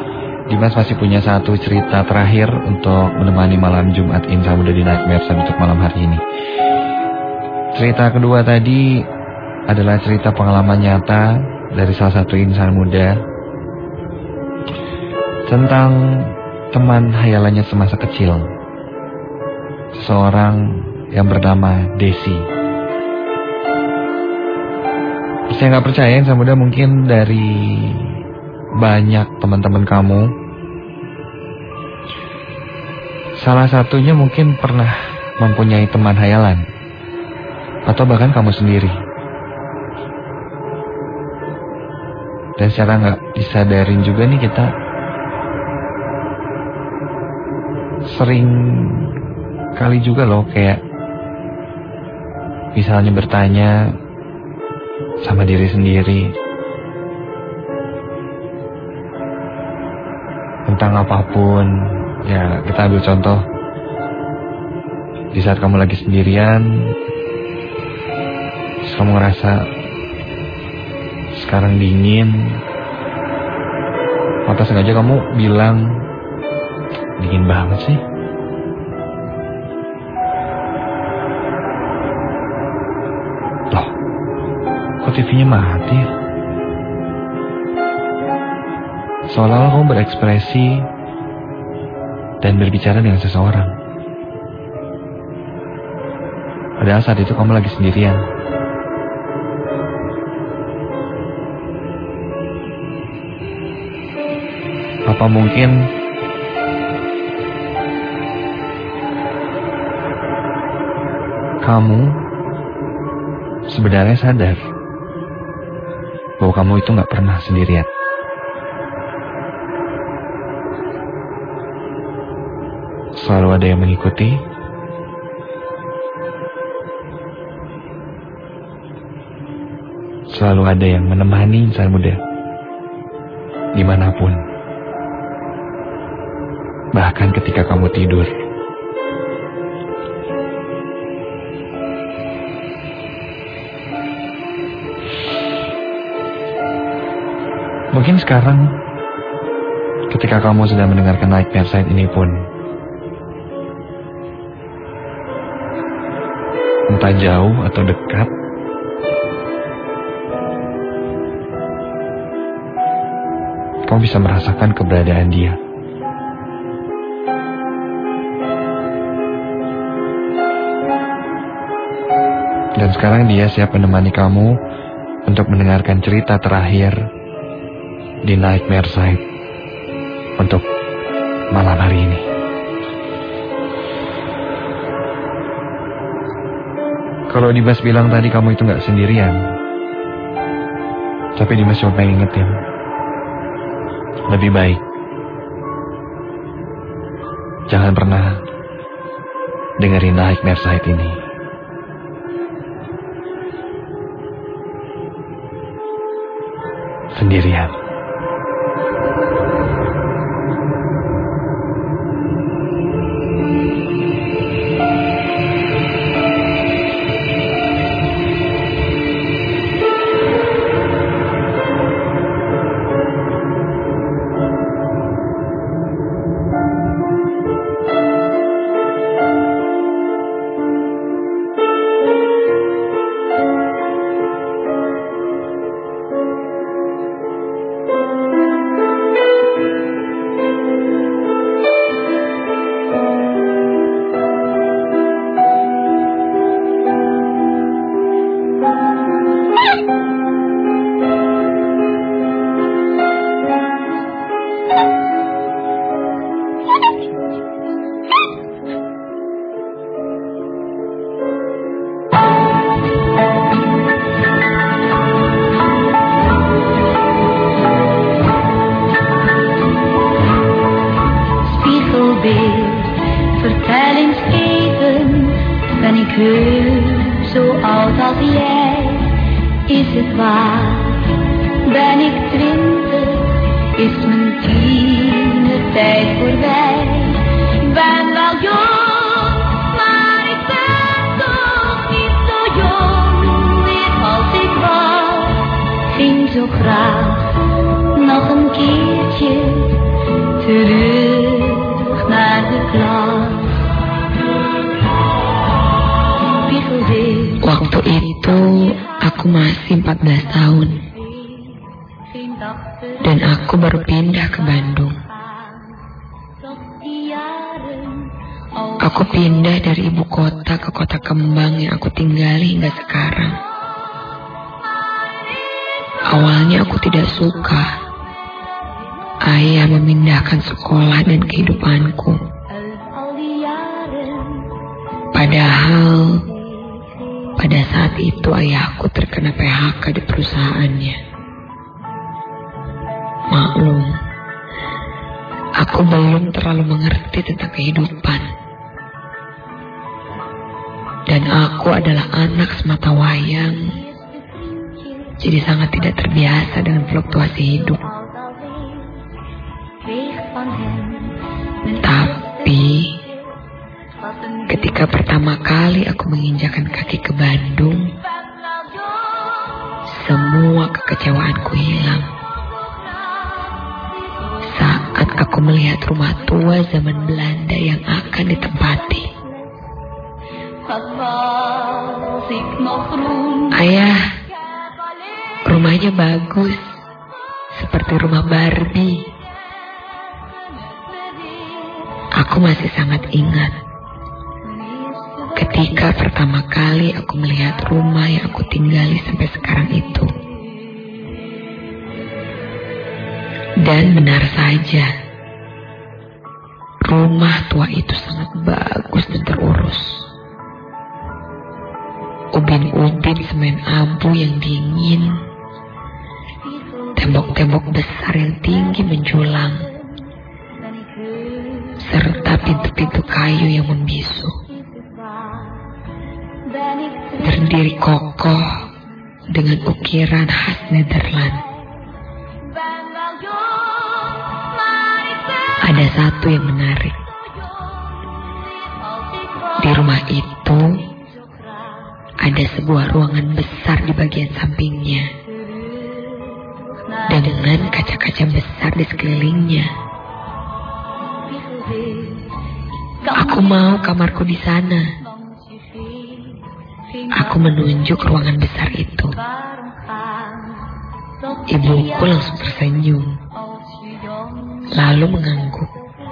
Dimas masih punya satu cerita terakhir untuk menemani malam Jumat Insan Muda di Nightmare untuk malam hari ini. Cerita kedua tadi adalah cerita pengalaman nyata dari salah satu insan muda tentang teman hayalannya semasa kecil, seseorang yang bernama Desi. Saya nggak percaya insan muda, mungkin dari banyak teman-teman kamu, salah satunya mungkin pernah mempunyai teman hayalan, atau bahkan kamu sendiri. Dan secara nggak disadarin juga nih, kita sering kali juga loh kayak misalnya bertanya sama diri sendiri tentang apapun. Ya, kita ambil contoh di saat kamu lagi sendirian, terus kamu ngerasa sekarang dingin, atau sengaja kamu bilang, dingin banget sih. Loh, kok T V-nya mati? Seolah-olah kamu berekspresi dan berbicara dengan seseorang, padahal saat itu kamu lagi sendirian. Apa mungkin kamu sebenarnya sadar bahwa kamu itu gak pernah sendirian? Selalu ada yang mengikuti, selalu ada yang menemani insan muda dimanapun, bahkan ketika kamu tidur. Mungkin sekarang ketika kamu sedang mendengarkan Nightmare Side ini pun, entah jauh atau dekat, kamu bisa merasakan keberadaan dia. Dan sekarang dia siap menemani kamu untuk mendengarkan cerita terakhir di Nightmare Side untuk malam hari ini. Kalau Dimas bilang tadi kamu itu gak sendirian, tapi Dimas cuma pengen ingetin, lebih baik jangan pernah dengerin Nightmare Side ini sendirian. Zo graag nog een keertje Waktu itu aku masih empat belas tahun. Dan aku baru pindah ke Bandung. Aku pindah dari ibu kota ke kota kembang yang aku tinggali hingga sekarang. Awalnya aku tidak suka. Ayah memindahkan sekolah dan kehidupanku. Padahal pada saat itu ayahku terkena P H K di perusahaannya. Maklum, aku belum terlalu mengerti tentang kehidupan. Dan aku adalah anak sematawayang, jadi sangat tidak terbiasa dengan fluktuasi hidup. Tapi ketika pertama kali aku menginjakkan kaki ke Bandung, semua kekecewaanku hilang. Saat aku melihat rumah tua zaman Belanda yang akan ditempati. Ayah, rumahnya bagus, seperti rumah Barbie. Aku masih sangat ingat ketika pertama kali aku melihat rumah yang aku tinggali sampai sekarang itu. Dan benar saja, rumah tua itu sangat bagus dan terurus. Ubin-ubin semen abu yang dingin, tembok-tembok besar yang tinggi menjulang, serta pintu-pintu kayu yang membisu. Berdiri kokoh dengan ukiran khas Nederland. Ada satu yang menarik. Di rumah itu ada sebuah ruangan besar di bagian sampingnya, dan dengan kaca-kaca besar di sekelilingnya. Aku mau kamarku di sana. Aku menunjuk ruangan besar itu. Ibuku langsung tersenyum, lalu mengangguk.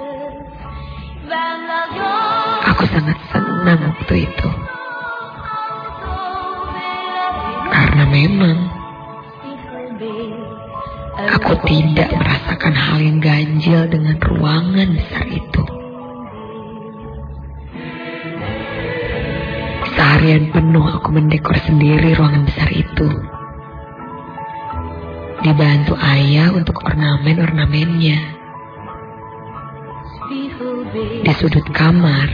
Aku sangat senang waktu itu. Karena memang aku tidak merasakan hal yang ganjil dengan ruangan besar itu. Seharian penuh aku mendekor sendiri ruangan besar itu. Dibantu ayah untuk ornamen-ornamennya. Di sudut kamar,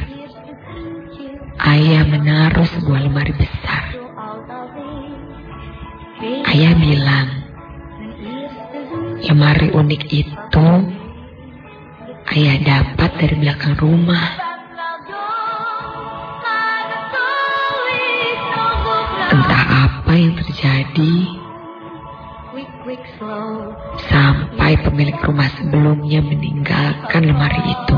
ayah menaruh sebuah lemari besar. Ayah bilang, lemari unik itu ayah dapat dari belakang rumah. Entah apa yang terjadi, sampai pemilik rumah sebelumnya meninggalkan lemari itu.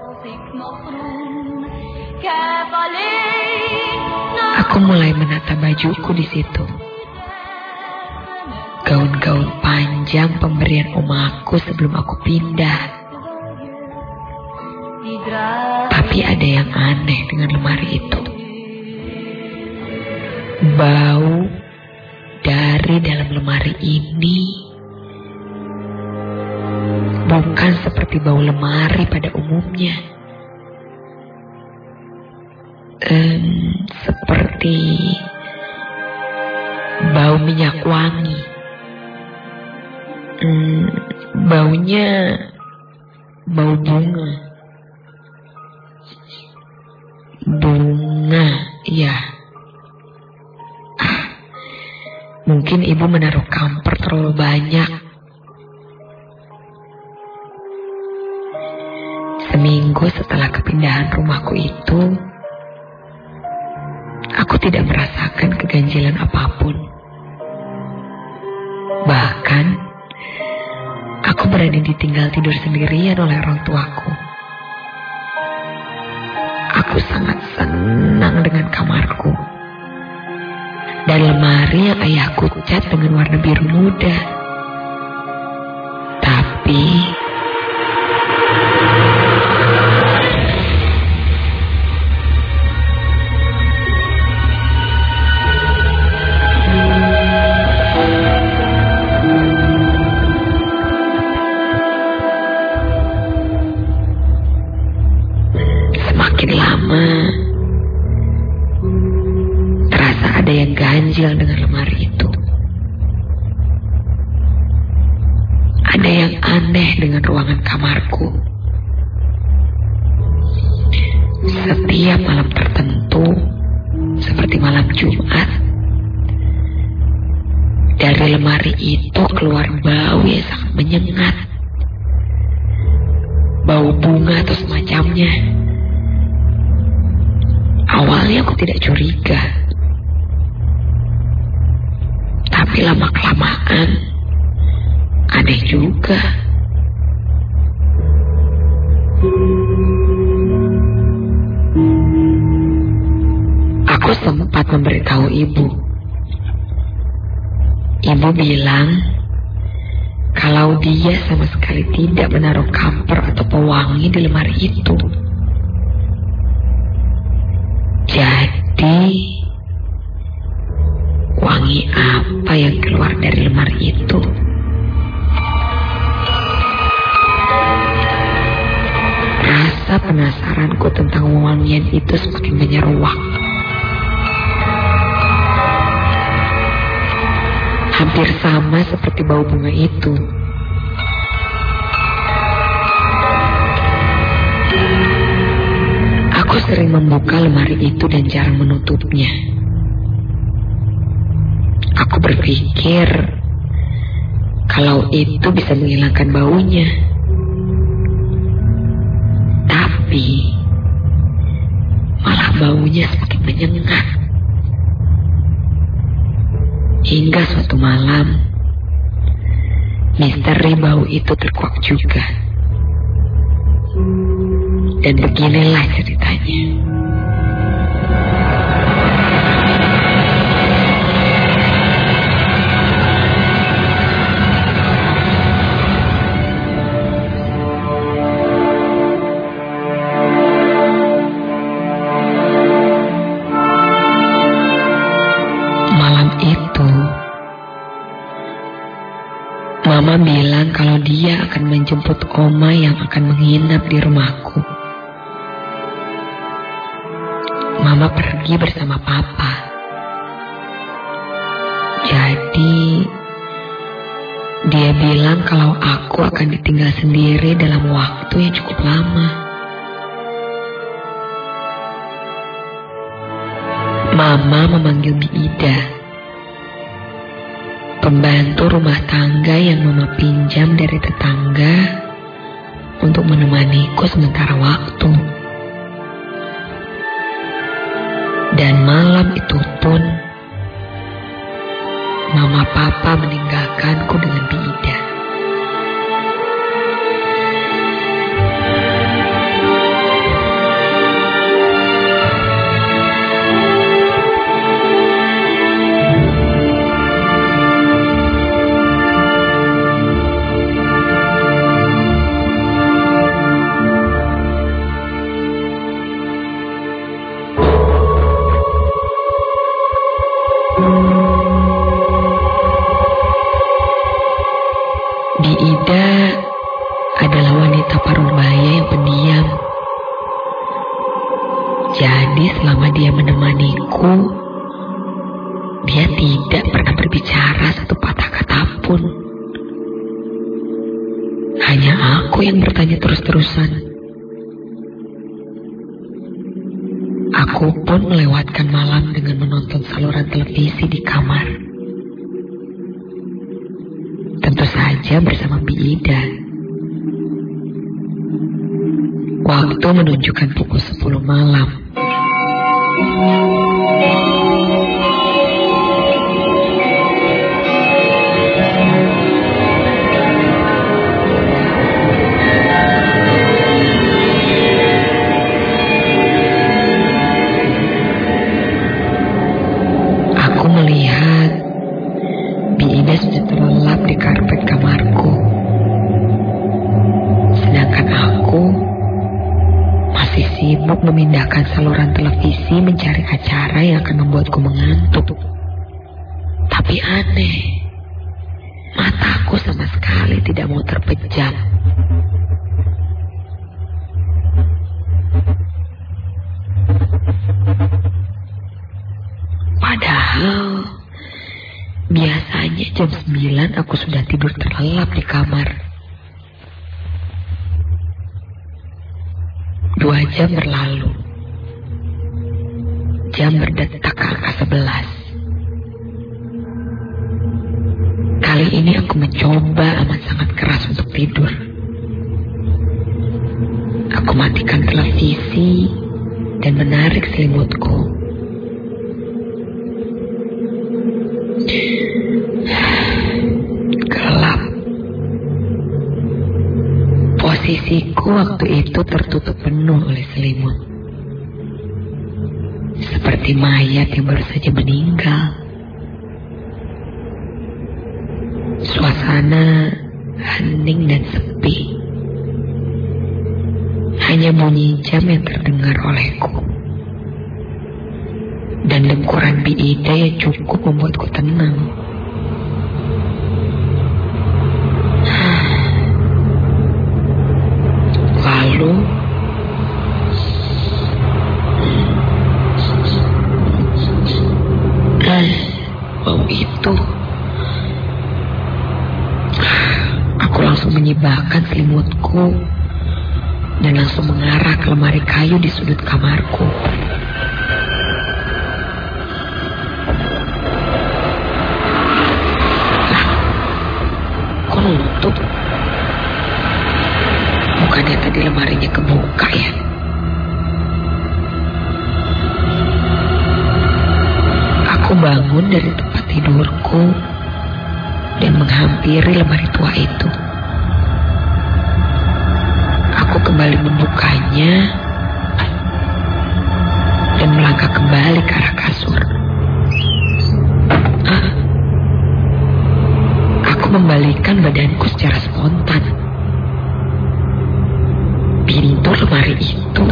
Aku mulai menata bajuku di situ. Gaun-gaun panjang pemberian omaku sebelum aku pindah. Tapi ada yang aneh dengan lemari itu. Bau dari dalam lemari ini bukan seperti bau lemari pada umumnya. Um, seperti bau minyak wangi. Um, baunya bau bunga. Bunga, iya. Mungkin ibu menaruh kamper terlalu banyak. Seminggu setelah kepindahan rumahku itu, aku tidak merasakan keganjilan apapun. Bahkan, aku berani ditinggal tidur sendirian oleh orang tuaku. Aku sangat senang dengan kamarku. Dan lemari yang ayahku cat dengan warna biru muda. Tapi semakin lama terasa ada yang ganjil dengan lemari itu. Ada yang aneh dengan ruangan kamarku. Setiap malam tertentu, seperti malam Jumat, dari lemari itu keluar bau yang sangat menyengat. Bau bunga atau semacamnya. Awalnya aku tidak curiga. Tapi lama-kelamaan aneh juga. Aku sempat memberitahu ibu. Ibu bilang kalau dia sama sekali tidak menaruh kamper atau pewangi di lemari itu. Jadi wangi apa yang keluar dari lemari itu? Rasa penasaranku tentang wangian itu semakin menyeruak. Hampir sama seperti bau bunga itu. Aku sering membuka lemari itu dan jarang menutupnya. Aku berpikir kalau itu bisa menghilangkan baunya. Tapi malah baunya semakin menyengat. Hingga suatu malam misteri bau itu terkuak juga. Dan beginilah ceritanya. Malam itu, Mama bilang kalau dia akan menjemput Oma yang akan menginap di rumahku. Mama pergi bersama Papa. Jadi, dia bilang kalau aku akan ditinggal sendiri dalam waktu yang cukup lama. Mama memanggil Bi Ida, pembantu rumah tangga yang Mama pinjam dari tetangga untuk menemaniku sementara waktu. Dan malam itu pun Mama Papa meninggalkanku dengan Bi Ida. Bi Ida adalah wanita paruh baya yang pendiam. Jadi selama dia menemaniku, dia tidak pernah berbicara satu patah kata pun. Hanya aku yang bertanya terus-terusan. Aku pun melewatkan malam dengan menonton saluran televisi di kamar. Tentu saja bersama Bi Ida. Waktu menunjukkan pukul sepuluh malam. sibuk memindahkan saluran televisi mencari acara yang akan membuatku mengantuk. Tapi aneh, mataku sama sekali tidak mau terpejam. Padahal biasanya jam sembilan aku sudah tidur terlelap di kamar. Dua jam berlalu. Jam berdetak ke angka sebelas. Kali ini aku mencoba amat sangat keras untuk tidur. Aku matikan televisi dan menarik selimutku. Gelap. Posisiku waktu itu tertutup penuh oleh selimut. Seperti mayat yang baru saja meninggal. Suasana hening dan sepi. Hanya bunyi jam yang terdengar olehku. Dan lengkuran biida yang cukup membuatku tenang. Lalu bau itu. Aku langsung menyibakkan selimutku dan langsung mengarah ke lemari kayu di sudut kamarku. Lah, kok nutup? Bukannya tadi lemarinya kebuka ya? Aku bangun dari tempat tidurku dan menghampiri lemari tua itu. Aku kembali membukanya dan melangkah kembali ke arah kasur. Ah, aku membalikan badanku secara spontan. Pintu lemari itu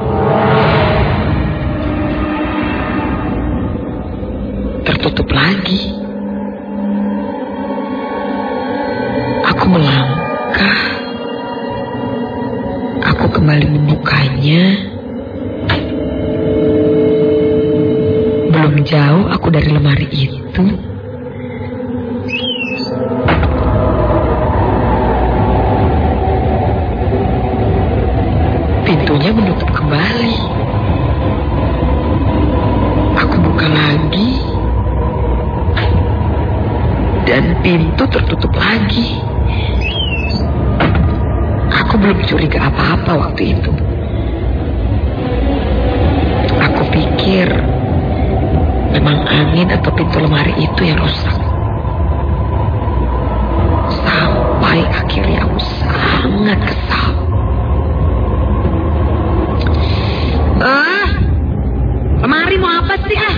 tertutup lagi. Aku melangkah. Aku kembali membukanya. Belum jauh aku dari lemari itu, pintunya menutup kembali. Aku buka lagi. Dan pintu tertutup lagi. Aku belum curiga apa-apa waktu itu. Aku pikir memang angin atau pintu lemari itu yang rusak. Sampai akhirnya aku sangat kesal. Ah, lemari mau apa sih ah?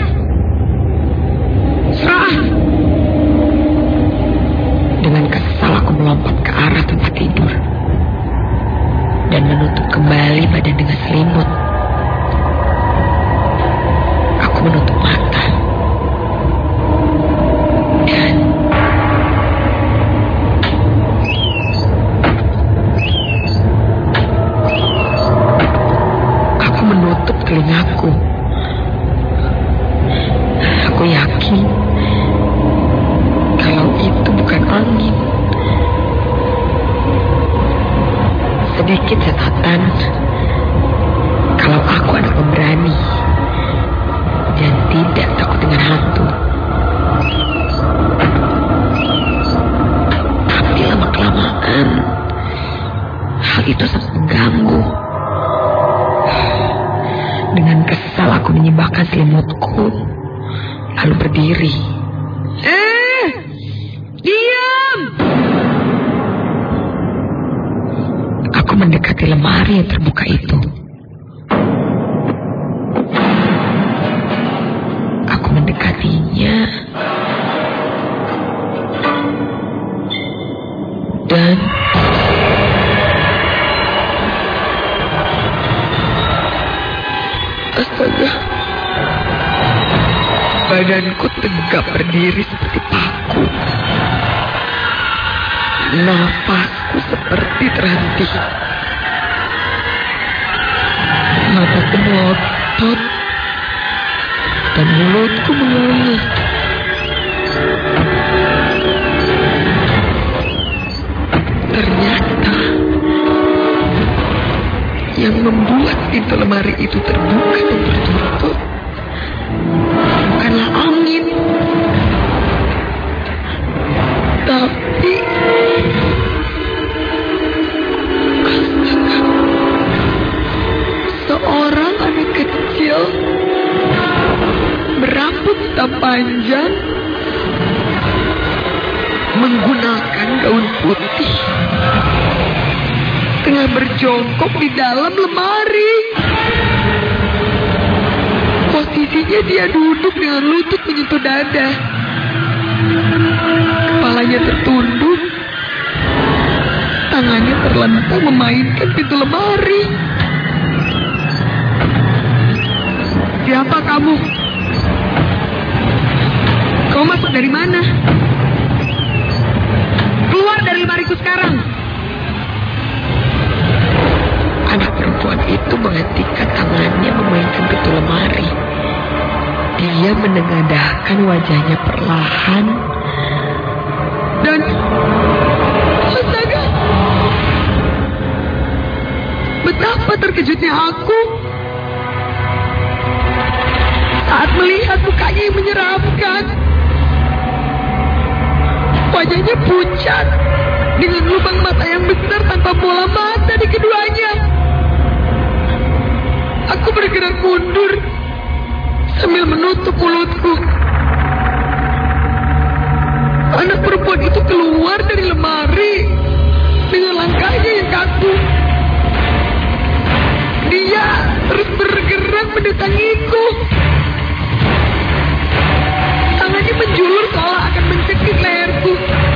Serah. Dengan kesal aku melompat ke arah tempat tidur dan menutup kembali badan dengan selimut. Aku menutup mata dan aku menutup telingaku. Aku yakin kalau itu bukan angin. Sedikit catatan, kalau aku anak pemberani dan tidak takut dengan hantu. Tapi lama-kelamaan, hal itu sangat mengganggu. Dengan kesal aku menyibakkan selimutku, lalu berdiri. Eh, diam! Aku mendekati lemari yang terbuka itu. Aku mendekatinya dan Astaga. Badanku tegap berdiri seperti paku. Nafasku seperti terhenti. Mataku melotot dan mulutku menganga. Ternyata yang membuat pintu lemari itu terbuka dan tertutup bukanlah angin, tapi seorang anak kecil berambut hitam panjang menggunakan gaun putih tengah berjongkok di dalam lemari. Posisinya dia duduk dengan lutut menyentuh dada. Kepalanya tertunduk. Tangannya terlentang memainkan pintu lemari. Siapa kamu? Kau masuk dari mana? Keluar dari lemariku sekarang. Anak perempuan itu menghentikan tangannya memainkan pintu lemari. Dia menengadahkan wajahnya perlahan. Dan astaga, betapa terkejutnya aku saat melihat mukanya yang menyeramkan. Wajahnya pucat dengan lubang mata yang besar tanpa bola mata di keduanya. Aku bergerak mundur sambil menutup mulutku. Anak perempuan itu keluar dari lemari dengan langkahnya yang kaku. Dia terus bergerak mendatangiku. Tangannya menjulur seolah akan mencekik leherku.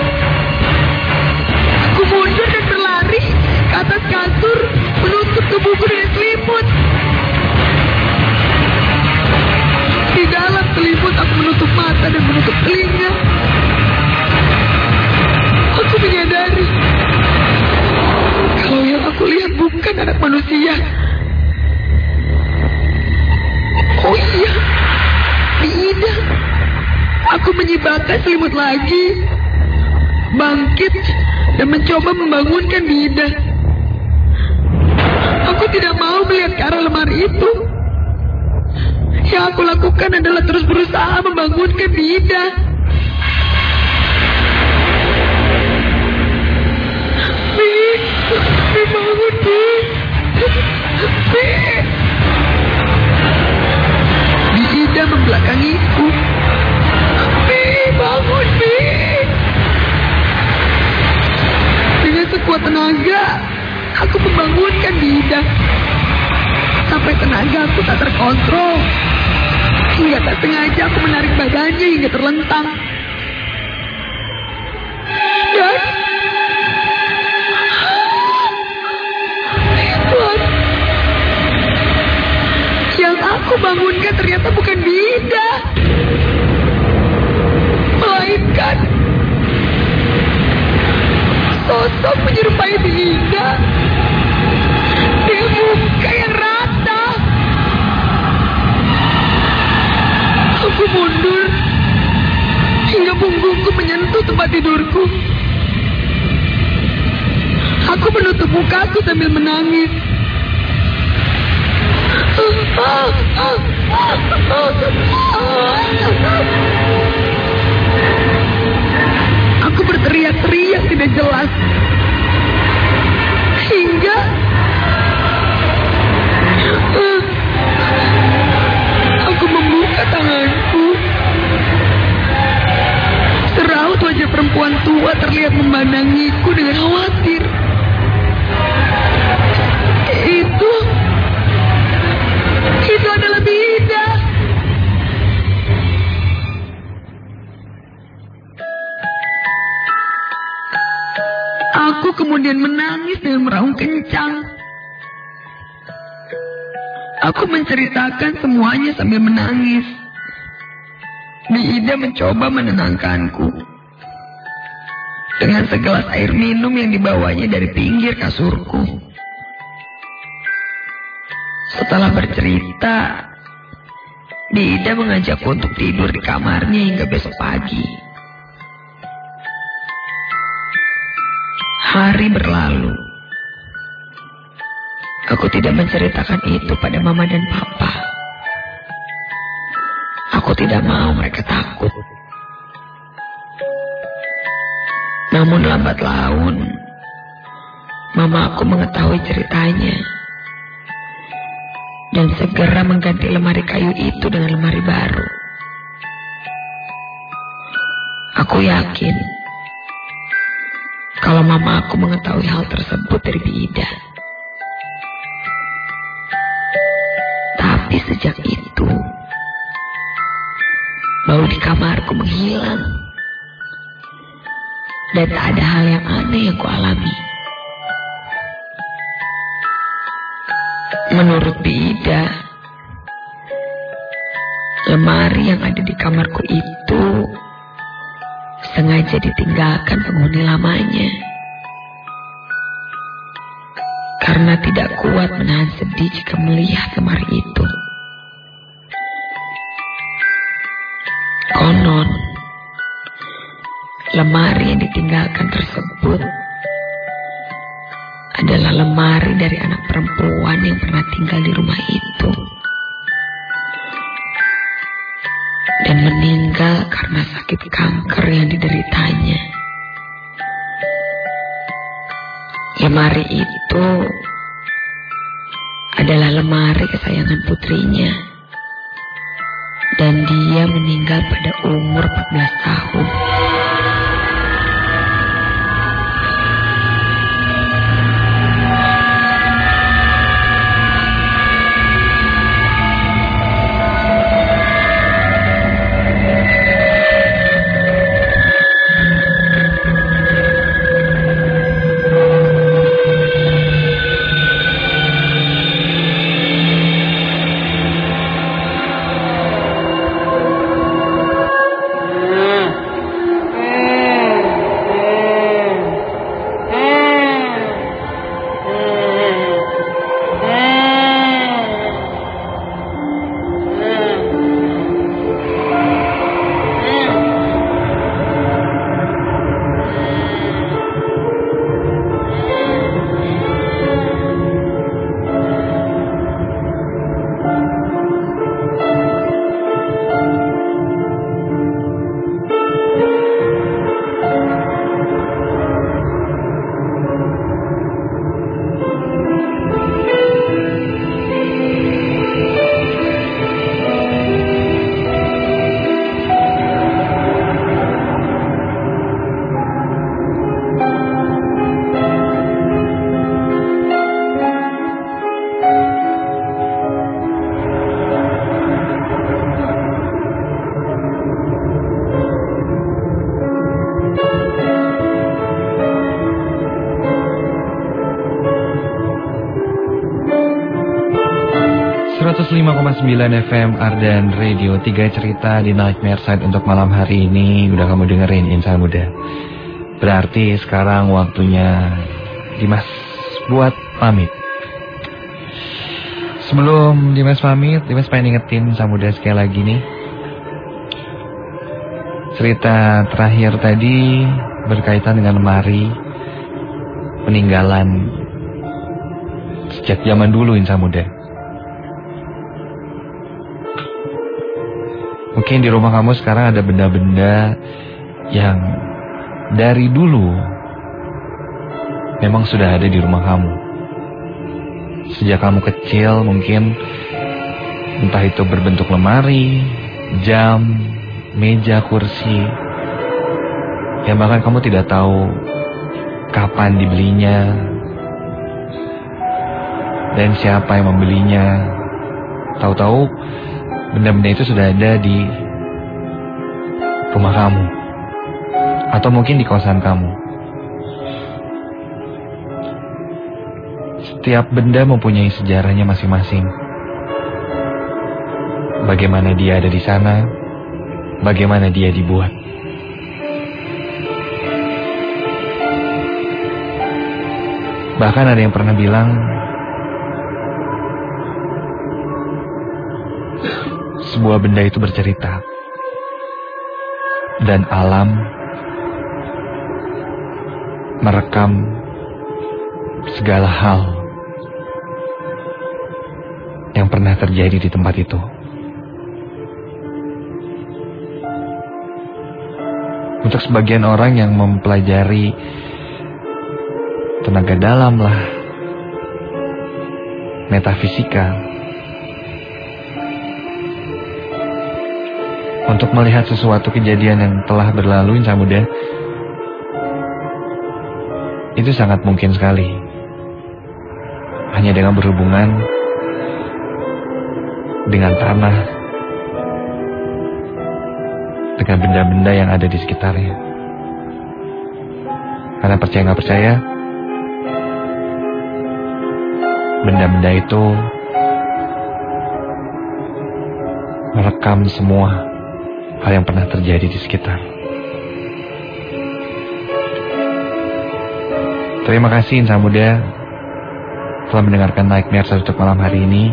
Aku mundur dan berlari ke atas kasur, menutup tubuhku dengan selimut. Di dalam selimut aku menutup mata dan menutup telinga. Aku menyadari kalau yang aku lihat bukan anak manusia. Oh iya, Ida. Aku menyibakkan selimut lagi, bangkit dan mencoba membangunkan Ida. Aku tidak mau melihat ke arah lemari itu. Yang aku lakukan adalah terus berusaha membangunkan Ida. Bi, Bi bangun, Bi. Bi. Bi Ida membelakangiku. Bi, bangun, Bi. Dengan sekuat tenaga, aku membangunkan Ida. Sampai tenaga aku tak terkontrol. Hingga tak sengaja aku menarik badannya hingga terlentang. Dan Tuhan, yang aku bangunkan ternyata bukan Ida, melainkan sosok menyerupai Ida dengan muka yang rata. Aku mundur hingga punggungku menyentuh tempat tidurku. Aku menutup mukaku sambil menangis. Aku berteriak-teriak tidak jelas. Hingga aku membuka tanganku. Seraut wajah perempuan tua terlihat memandangiku dengan khawatir. Itu Itu adalah Ida. Aku kemudian menangis dengan meraung kencang. Aku menceritakan semuanya sambil menangis. Ida mencoba menenangkanku dengan segelas air minum yang dibawanya dari pinggir kasurku. Setelah bercerita, Ida mengajakku untuk tidur di kamarnya hingga besok pagi. Hari berlalu. Aku tidak menceritakan itu pada mama dan papa. Aku tidak mau mereka takut. Namun lambat laun, mama aku mengetahui ceritanya dan segera mengganti lemari kayu itu dengan lemari baru. Aku yakin kalau mama aku mengetahui hal tersebut dari Ida. Tapi sejak itu, bau di kamarku menghilang. Dan tak ada hal yang aneh yang kualami. Menurut Ida, lemari yang ada di kamarku itu sengaja ditinggalkan penghuni lamanya. Karena tidak kuat menahan sedih jika melihat lemari itu. Konon, lemari yang ditinggalkan tersebut adalah lemari dari anak perempuan yang pernah tinggal di rumah itu. Dan meninggal karena sakit kanker yang dideritanya. Lemari itu adalah lemari kesayangan putrinya. Dan dia meninggal pada umur empat belas tahun. seratus lima koma sembilan F M Ardan Radio. Tiga cerita di Nightmare Side untuk malam hari ini udah kamu dengerin, insan muda. Berarti sekarang waktunya Dimas buat pamit. Sebelum Dimas pamit, Dimas pengen ingetin insan muda sekali lagi nih. Cerita terakhir tadi berkaitan dengan lemari peninggalan sejak zaman dulu, insan muda. Mungkin di rumah kamu sekarang ada benda-benda yang dari dulu memang sudah ada di rumah kamu. Sejak kamu kecil mungkin entah itu berbentuk lemari, jam, meja, kursi, yang bahkan kamu tidak tahu kapan dibelinya dan siapa yang membelinya. Tahu-tahu benda-benda itu sudah ada di rumah kamu atau mungkin di kosan kamu. Setiap benda mempunyai sejarahnya masing-masing. bagaimana dia ada di sana, bagaimana dia dibuat. Bahkan ada yang pernah bilang, sebuah benda itu bercerita, dan alam merekam segala hal yang pernah terjadi di tempat itu. Untuk sebagian orang yang mempelajari tenaga dalam lah, metafisika, untuk melihat sesuatu kejadian yang telah berlalu, insan muda, itu sangat mungkin sekali hanya dengan berhubungan dengan tanah, dengan benda-benda yang ada di sekitarnya. Karena percaya nggak percaya, benda-benda itu merekam semua hal yang pernah terjadi di sekitar. Terima kasih insan muda telah mendengarkan Nightmare Site untuk malam hari ini.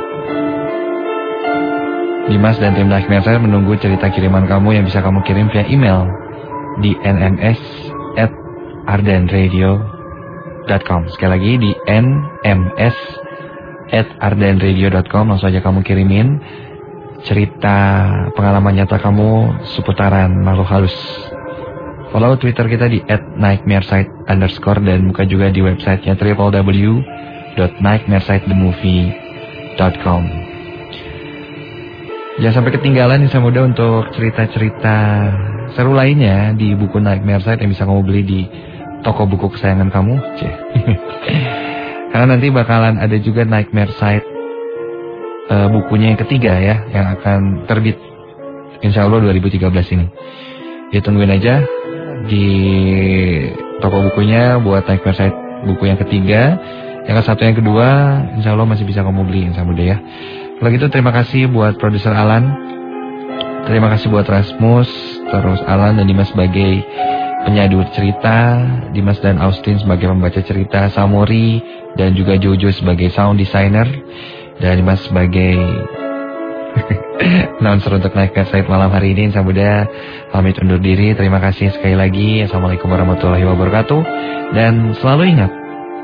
Dimas dan tim Nightmare Site menunggu cerita kiriman kamu yang bisa kamu kirim via email di n m s at ardenradio dot com. Sekali lagi di n m s at ardenradio dot com. Langsung aja kamu kirimin cerita pengalaman nyata kamu seputaran makhluk halus. Follow Twitter kita di at nightmaresite underscore dan buka juga di websitenya w w w dot nightmaresitethemovie dot com. Jangan sampai ketinggalan insan muda untuk cerita-cerita seru lainnya di buku Nightmare Site yang bisa kamu beli di toko buku kesayangan kamu. Karena nanti bakalan ada juga Nightmare Site uh, bukunya yang ketiga ya, yang akan terbit insya Allah dua ribu tiga belas ini. Ya tungguin aja di toko bukunya buat Nightmare Site buku yang ketiga. Yang satu yang kedua insya Allah masih bisa kamu beli insan muda ya. Kalau gitu terima kasih buat produser Alan, terima kasih buat Rasmus, terus Alan dan Dimas sebagai penyadu cerita, Dimas dan Austin sebagai pembaca cerita, Samori dan juga Jojo sebagai sound designer, dan Dimas sebagai announcer untuk Nightmare Site malam hari ini. Insan muda pamit undur diri, terima kasih sekali lagi. Assalamualaikum warahmatullahi wabarakatuh. Dan selalu ingat,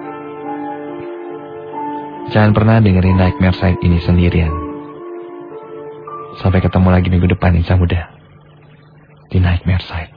jangan pernah dengerin Nightmare Site ini sendirian. Sampai ketemu lagi minggu depan insan muda di Nightmare Site.